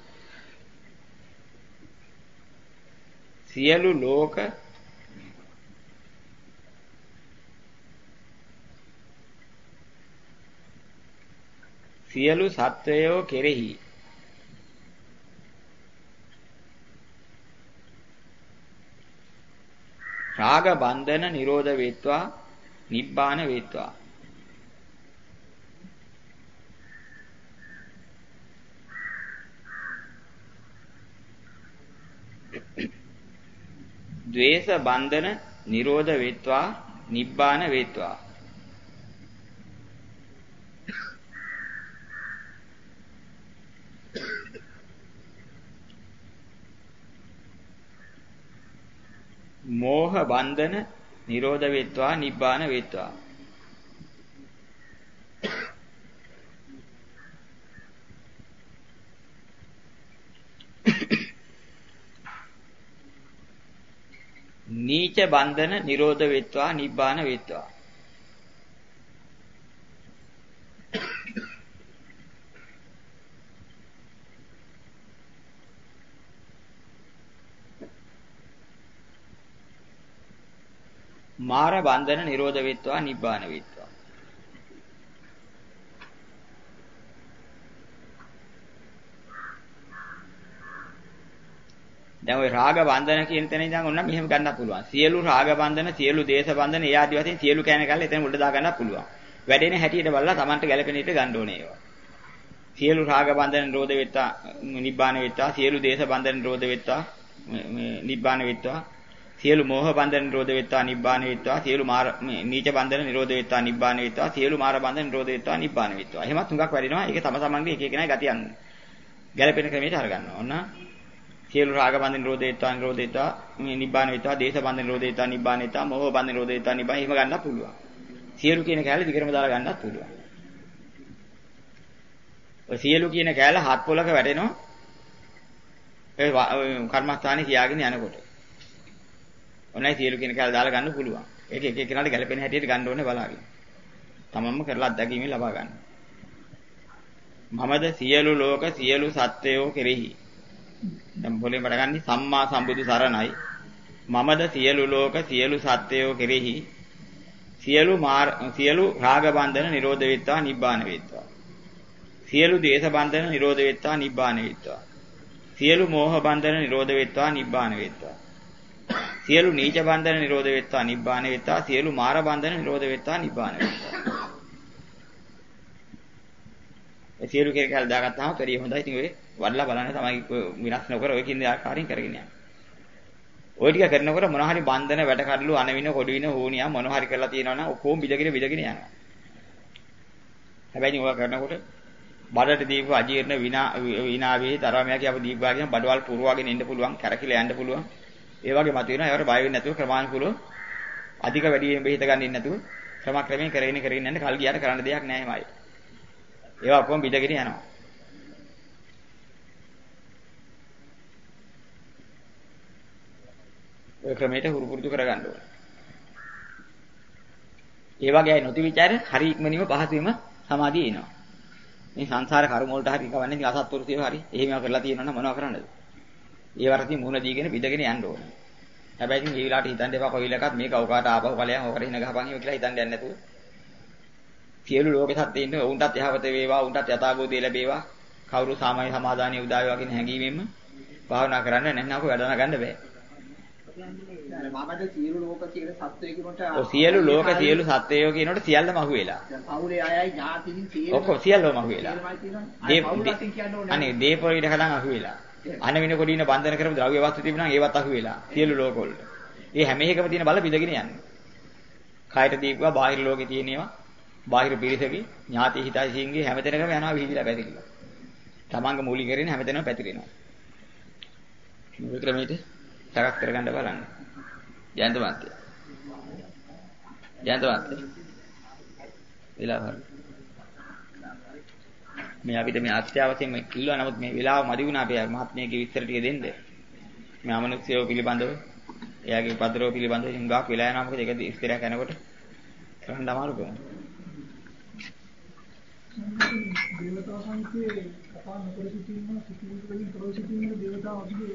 සියලු ලෝක සියලු සත්වයෝ කෙරෙහි රාග බන්ධන නිරෝධ වේත්වා නිබ්බාන වේත්වා. ද්වේෂ බන්ධන නිරෝධ වේත්වා නිබ්බාන වේත්වා. මෝහ බන්ධන නිරෝධ වේත්වා නිබ්බාන වේත්වා. නීච බන්ධන නිරෝධ වේත්වා නිබ්බාන වේත්වා. මාර බන්ධන නිරෝධ වේත්වා නිබ්බාන වේත්වා. දැන් ওই රාග බන්ධන කියන තැන ඉඳන් ඔන්න මෙහෙම ගන්නත් පුළුවන්. සියලු රාග බන්ධන, සියලු දේශ බන්ධන, ඒ ආදි වශයෙන් සියලු කෑන කාලේ එතන උඩ දා ගන්නත් පුළුවන්. වැඩේන හැටියට බලලා Tamanට ගැළපෙන විදිහට ගන්න ඕනේ ඒවා. සියලු රාග බන්ධන නිරෝධ වෙත්වා නිබ්බාන වෙත්වා, සියලු දේශ බන්ධන නිරෝධ වෙත්වා නිබ්බාන වෙත්වා, සියලු මෝහ බන්ධන නිරෝධ වෙත්වා නිබ්බාන වෙත්වා, සියලු මාර නීච බන්ධන නිරෝධ වෙත්වා නිබ්බාන වෙත්වා, සියලු මාර බන්ධන නිරෝධ වෙත්වා නිබ්බාන වෙත්වා. එහෙමත් තුඟක් වැඩිනවා. ඒක තම තමන්ගේ එක එකනයි ගතියන්. ගැළපෙන ක්‍රමයට අරගන්නවා. ඔන්න සියලු රාග බන්ධන නිරෝධ වෙත්වා නිරෝධ වෙත්වා නිබ්බාන වෙත්වා, දේශ බන්ධන නිරෝධ වෙත්වා නිබ්බාන වෙත්වා, මෝහ බන්ධන නිරෝධ වෙත්වා නිබ්බාන. එහෙම ගන්නත් පුළුවන්. සියලු කියන කැලේ දිගටම දාලා ගන්නත් පුළුවන්. ඔය සියලු කියන කැලේ හත් පොලක වැටෙනවා. ඒ කර්මස්ථානේ කියාගෙන යනකොට. ඔන්නයි සියලු කියන කැලේ දාලා ගන්න පුළුවන්. ඒක එක එකනට ගැළපෙන හැටියට ගන්න ඕනේ බලාගෙන. තමන්ම කරලා අත්දැකීමෙන් ලබා ගන්න. මමද සියලු ලෝක සියලු සත්වයෝ කෙරෙහි දැන් පොළෙන් පටගන්නේ සම්මා සම්බුදු සරණයි. මමද සියලු ලෝක සියලු සත්වයෝ කෙරෙහි සියලු රාග බන්ධන නිරෝධ වෙත්වා නිබ්බාන වෙත්වා. සියලු දේශ බන්ධන නිරෝධ වෙත්වා නිබ්බාන වෙත්වා. සියලු මෝහ බන්ධන නිරෝධ වෙත්වා නිබ්බාන වෙත්වා. සියලු නීච බන්ධන නිරෝධ වෙත්වා නිබ්බාන වෙත්වා. සියලු මාර බන්ධන නිරෝධ වෙත්වා නිබ්බාන වෙත්වා. ඒ සියලු කෙරෙකල් දාගත්තාම පරිය හොඳයි. ඉතින් ඔය වඩලා බලන්න තමයි විනාශ නොකර ඔය කියන ආකාරයෙන් කරගෙන යන්නේ. ඔය ටික කරනකොට මොන හරි බන්ධන වැඩ කඩළු අනවින කොඩවින හෝනියා මොන හරි කරලා තියෙනවා නම් ඔක්කොම බිදගෙන යනවා. හැබැයි ඔය කරනකොට බඩට දීපු අජීර්ණ විනාවේ තරමයා කියව දීපුවා කියන බඩවල් පුරවගෙන ඉන්න පුළුවන්, කැරකිලා යන්න පුළුවන්. ඒ වගේ මත වෙනවා. ඒවට බය වෙන්නේ නැතුව ක්‍රමානුකූලව අධික වැඩියෙන් බෙහෙත ගන්න ඉන්නේ නැතුව ක්‍රමක්‍රමයෙන් කරගෙන යන්න කල් ගියාට කරන්න දෙයක් නැහැ මයි. ඒවා ඔක්කොම බිදගෙන යනවා. ඔය ක්‍රමයට හුරු පුරුදු කරගන්න ඕනේ. ඒ වගේ අය නොති ਵਿਚාර හරි ඉක්මනින්ම පහසුවෙම සමාධිය එනවා. මේ සංසාර කර්ම වලට හරි කවන්නේ ඉතින් අසත්පුරුෂයෝ හරි එහෙම කරලා තියෙනවා නම් මොනව කරන්නද? ඒ වරදී මුණ දීගෙන බිඳගෙන යන්න ඕනේ. හැබැයි ඉතින් මේ විලාට හිතන්න එපා කොයිල එකත් මේක අවකාට ආපහු ඵලයන් හොකර හින ගහපන් කියලා හිතන්න යන්නේ නැතුව. සියලු ලෝකෙ සත්ත්වයන් ඉන්න උන්ටත් යහපත වේවා උන්ටත් යථාභූතය ලැබේවා. කවුරු සාමාන්‍ය සමාදානිය උදා වේවා කියන හැඟීමෙන්ම භාවනා කරන්න නැත්නම් අපු වැඩ ගන්න බෑ. මමද සියලු ලෝක සියලු සත්වයෝ කියනකොට සියලු ලෝක සියලු සත්වයෝ කියනකොට සියල්ලම අහු වෙලා. දැන් පවුලේ අයයි ඥාතියින් සියලු ඔක්කොම සියල්ලම අහු වෙලා. අනේ දීපොරිඩ කලන් අහු වෙලා. අනවින කොටින බන්ධන කරපු ද්‍රව්‍ය වස්තු තිබුණා නම් ඒවත් අහු වෙලා. සියලු ලෝක වලට. ඒ හැම එකම තියෙන බල බිඳගෙන යන්නේ. කායට දීපුවා බාහිර ලෝකේ තියෙන ඒවා බාහිර පිරිසකේ ඥාති හිතයිසින්ගේ හැමතැනකම යනවා විහිදිලා පැතිරිලා. තමන්ග මූලික කරගෙන හැමතැනම පැතිරෙනවා. මේ ක්‍රමයට සකස් කරගන්න බලන්න. ජයන්ත මහත්තයා. විලාවර. මේ අපිට මේ අත්‍යවශ්‍යම ඉල්ලුවා නමුත් මේ විලාව මදි වුණා අපේ මහත්මයාගේ විස්තර ටික දෙන්න. මේ අමනුෂ්‍යව පිළිබඳව එයාගේ උපද්‍රව පිළිබඳව හුඟක් වෙලා යනවා මොකද ඒක ඉස්තරයක් කරනකොට කරන්න අමාරු කරනවා. දේවතාවන්ගේ කතා නොකර සිටීම සිටින වලින් තොර සිටීම දේවතාව අපිගේ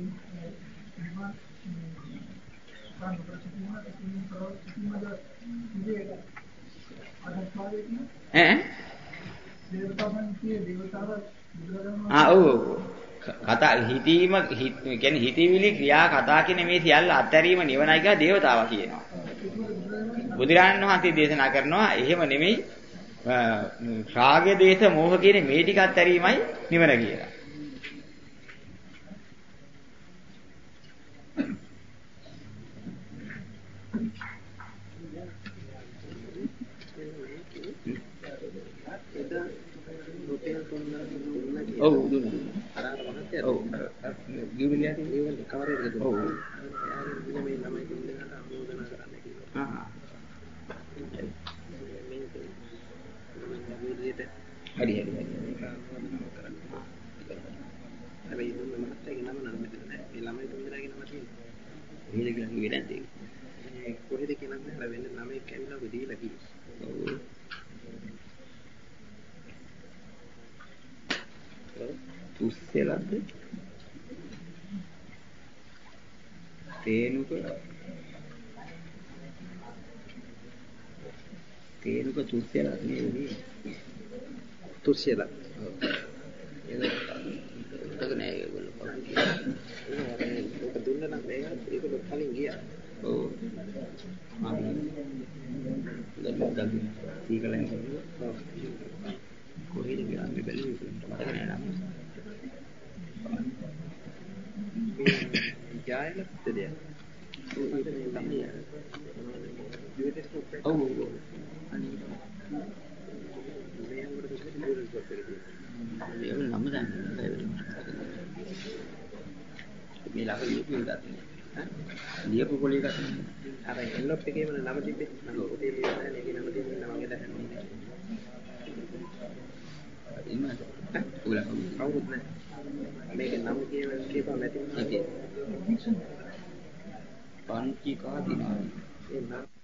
කතා හිතීම කියන්නේ හිතවිලි ක්‍රියා කතා කියන මේ සියල්ල අත්හැරීම නිවනයි කියලා දේවතාවා කියනවා. බුදුරජාණන් වහන්සේ දේශනා කරනවා එහෙම නෙමෙයි රාග දේශ මෝහ කියන මේ ටික අත්හැරීමයි නිවන කියලා. ඔව් දුන්නා. ඔව් ගිවිලියට ඒවල කවරේද දුන්නා. ඔව්. එයාගේ මේ ළමයි දෙන්නට අනුමೋದනා කරන්න කිව්වා. හරි. හැබැයි දුන්න මහත්තයාගේ නම නම් මෙතන නැහැ. මේ ළමයි දෙන්නාගේ නම තියෙනවා. එහෙද කියලා කිව්වේ නැද්ද? ඒ කොහෙද කියලා නෑ. වෙන ළමයි කැවිලා ඔබ දීලා කිව්වා. ඔව්. තුස්සෙලද්ද තේනුක තුස්සෙලත් නෙවෙයි තුස්සෙලත් ඒක නෑ ඒගොල්ලෝ ඒක දුන්න නම් ඒක කලින් ගියා ඔව් මම දැන් සීකලෙන් ඔව් කොහෙද ගියාම බැලුවේ මතක නෑ නම Gaya dia. Oh. Dia nama dah. Bila aku lihat kat ni. Dia pun boleh kat ni. Apa yang lo fikir mana nama dia? Nama dia ni nama dia nama kita ni. Ini mana? Ulah kau ni. මේක නම් කියපුවා නැති. පන්ති කා දිනවා. ඒ නම්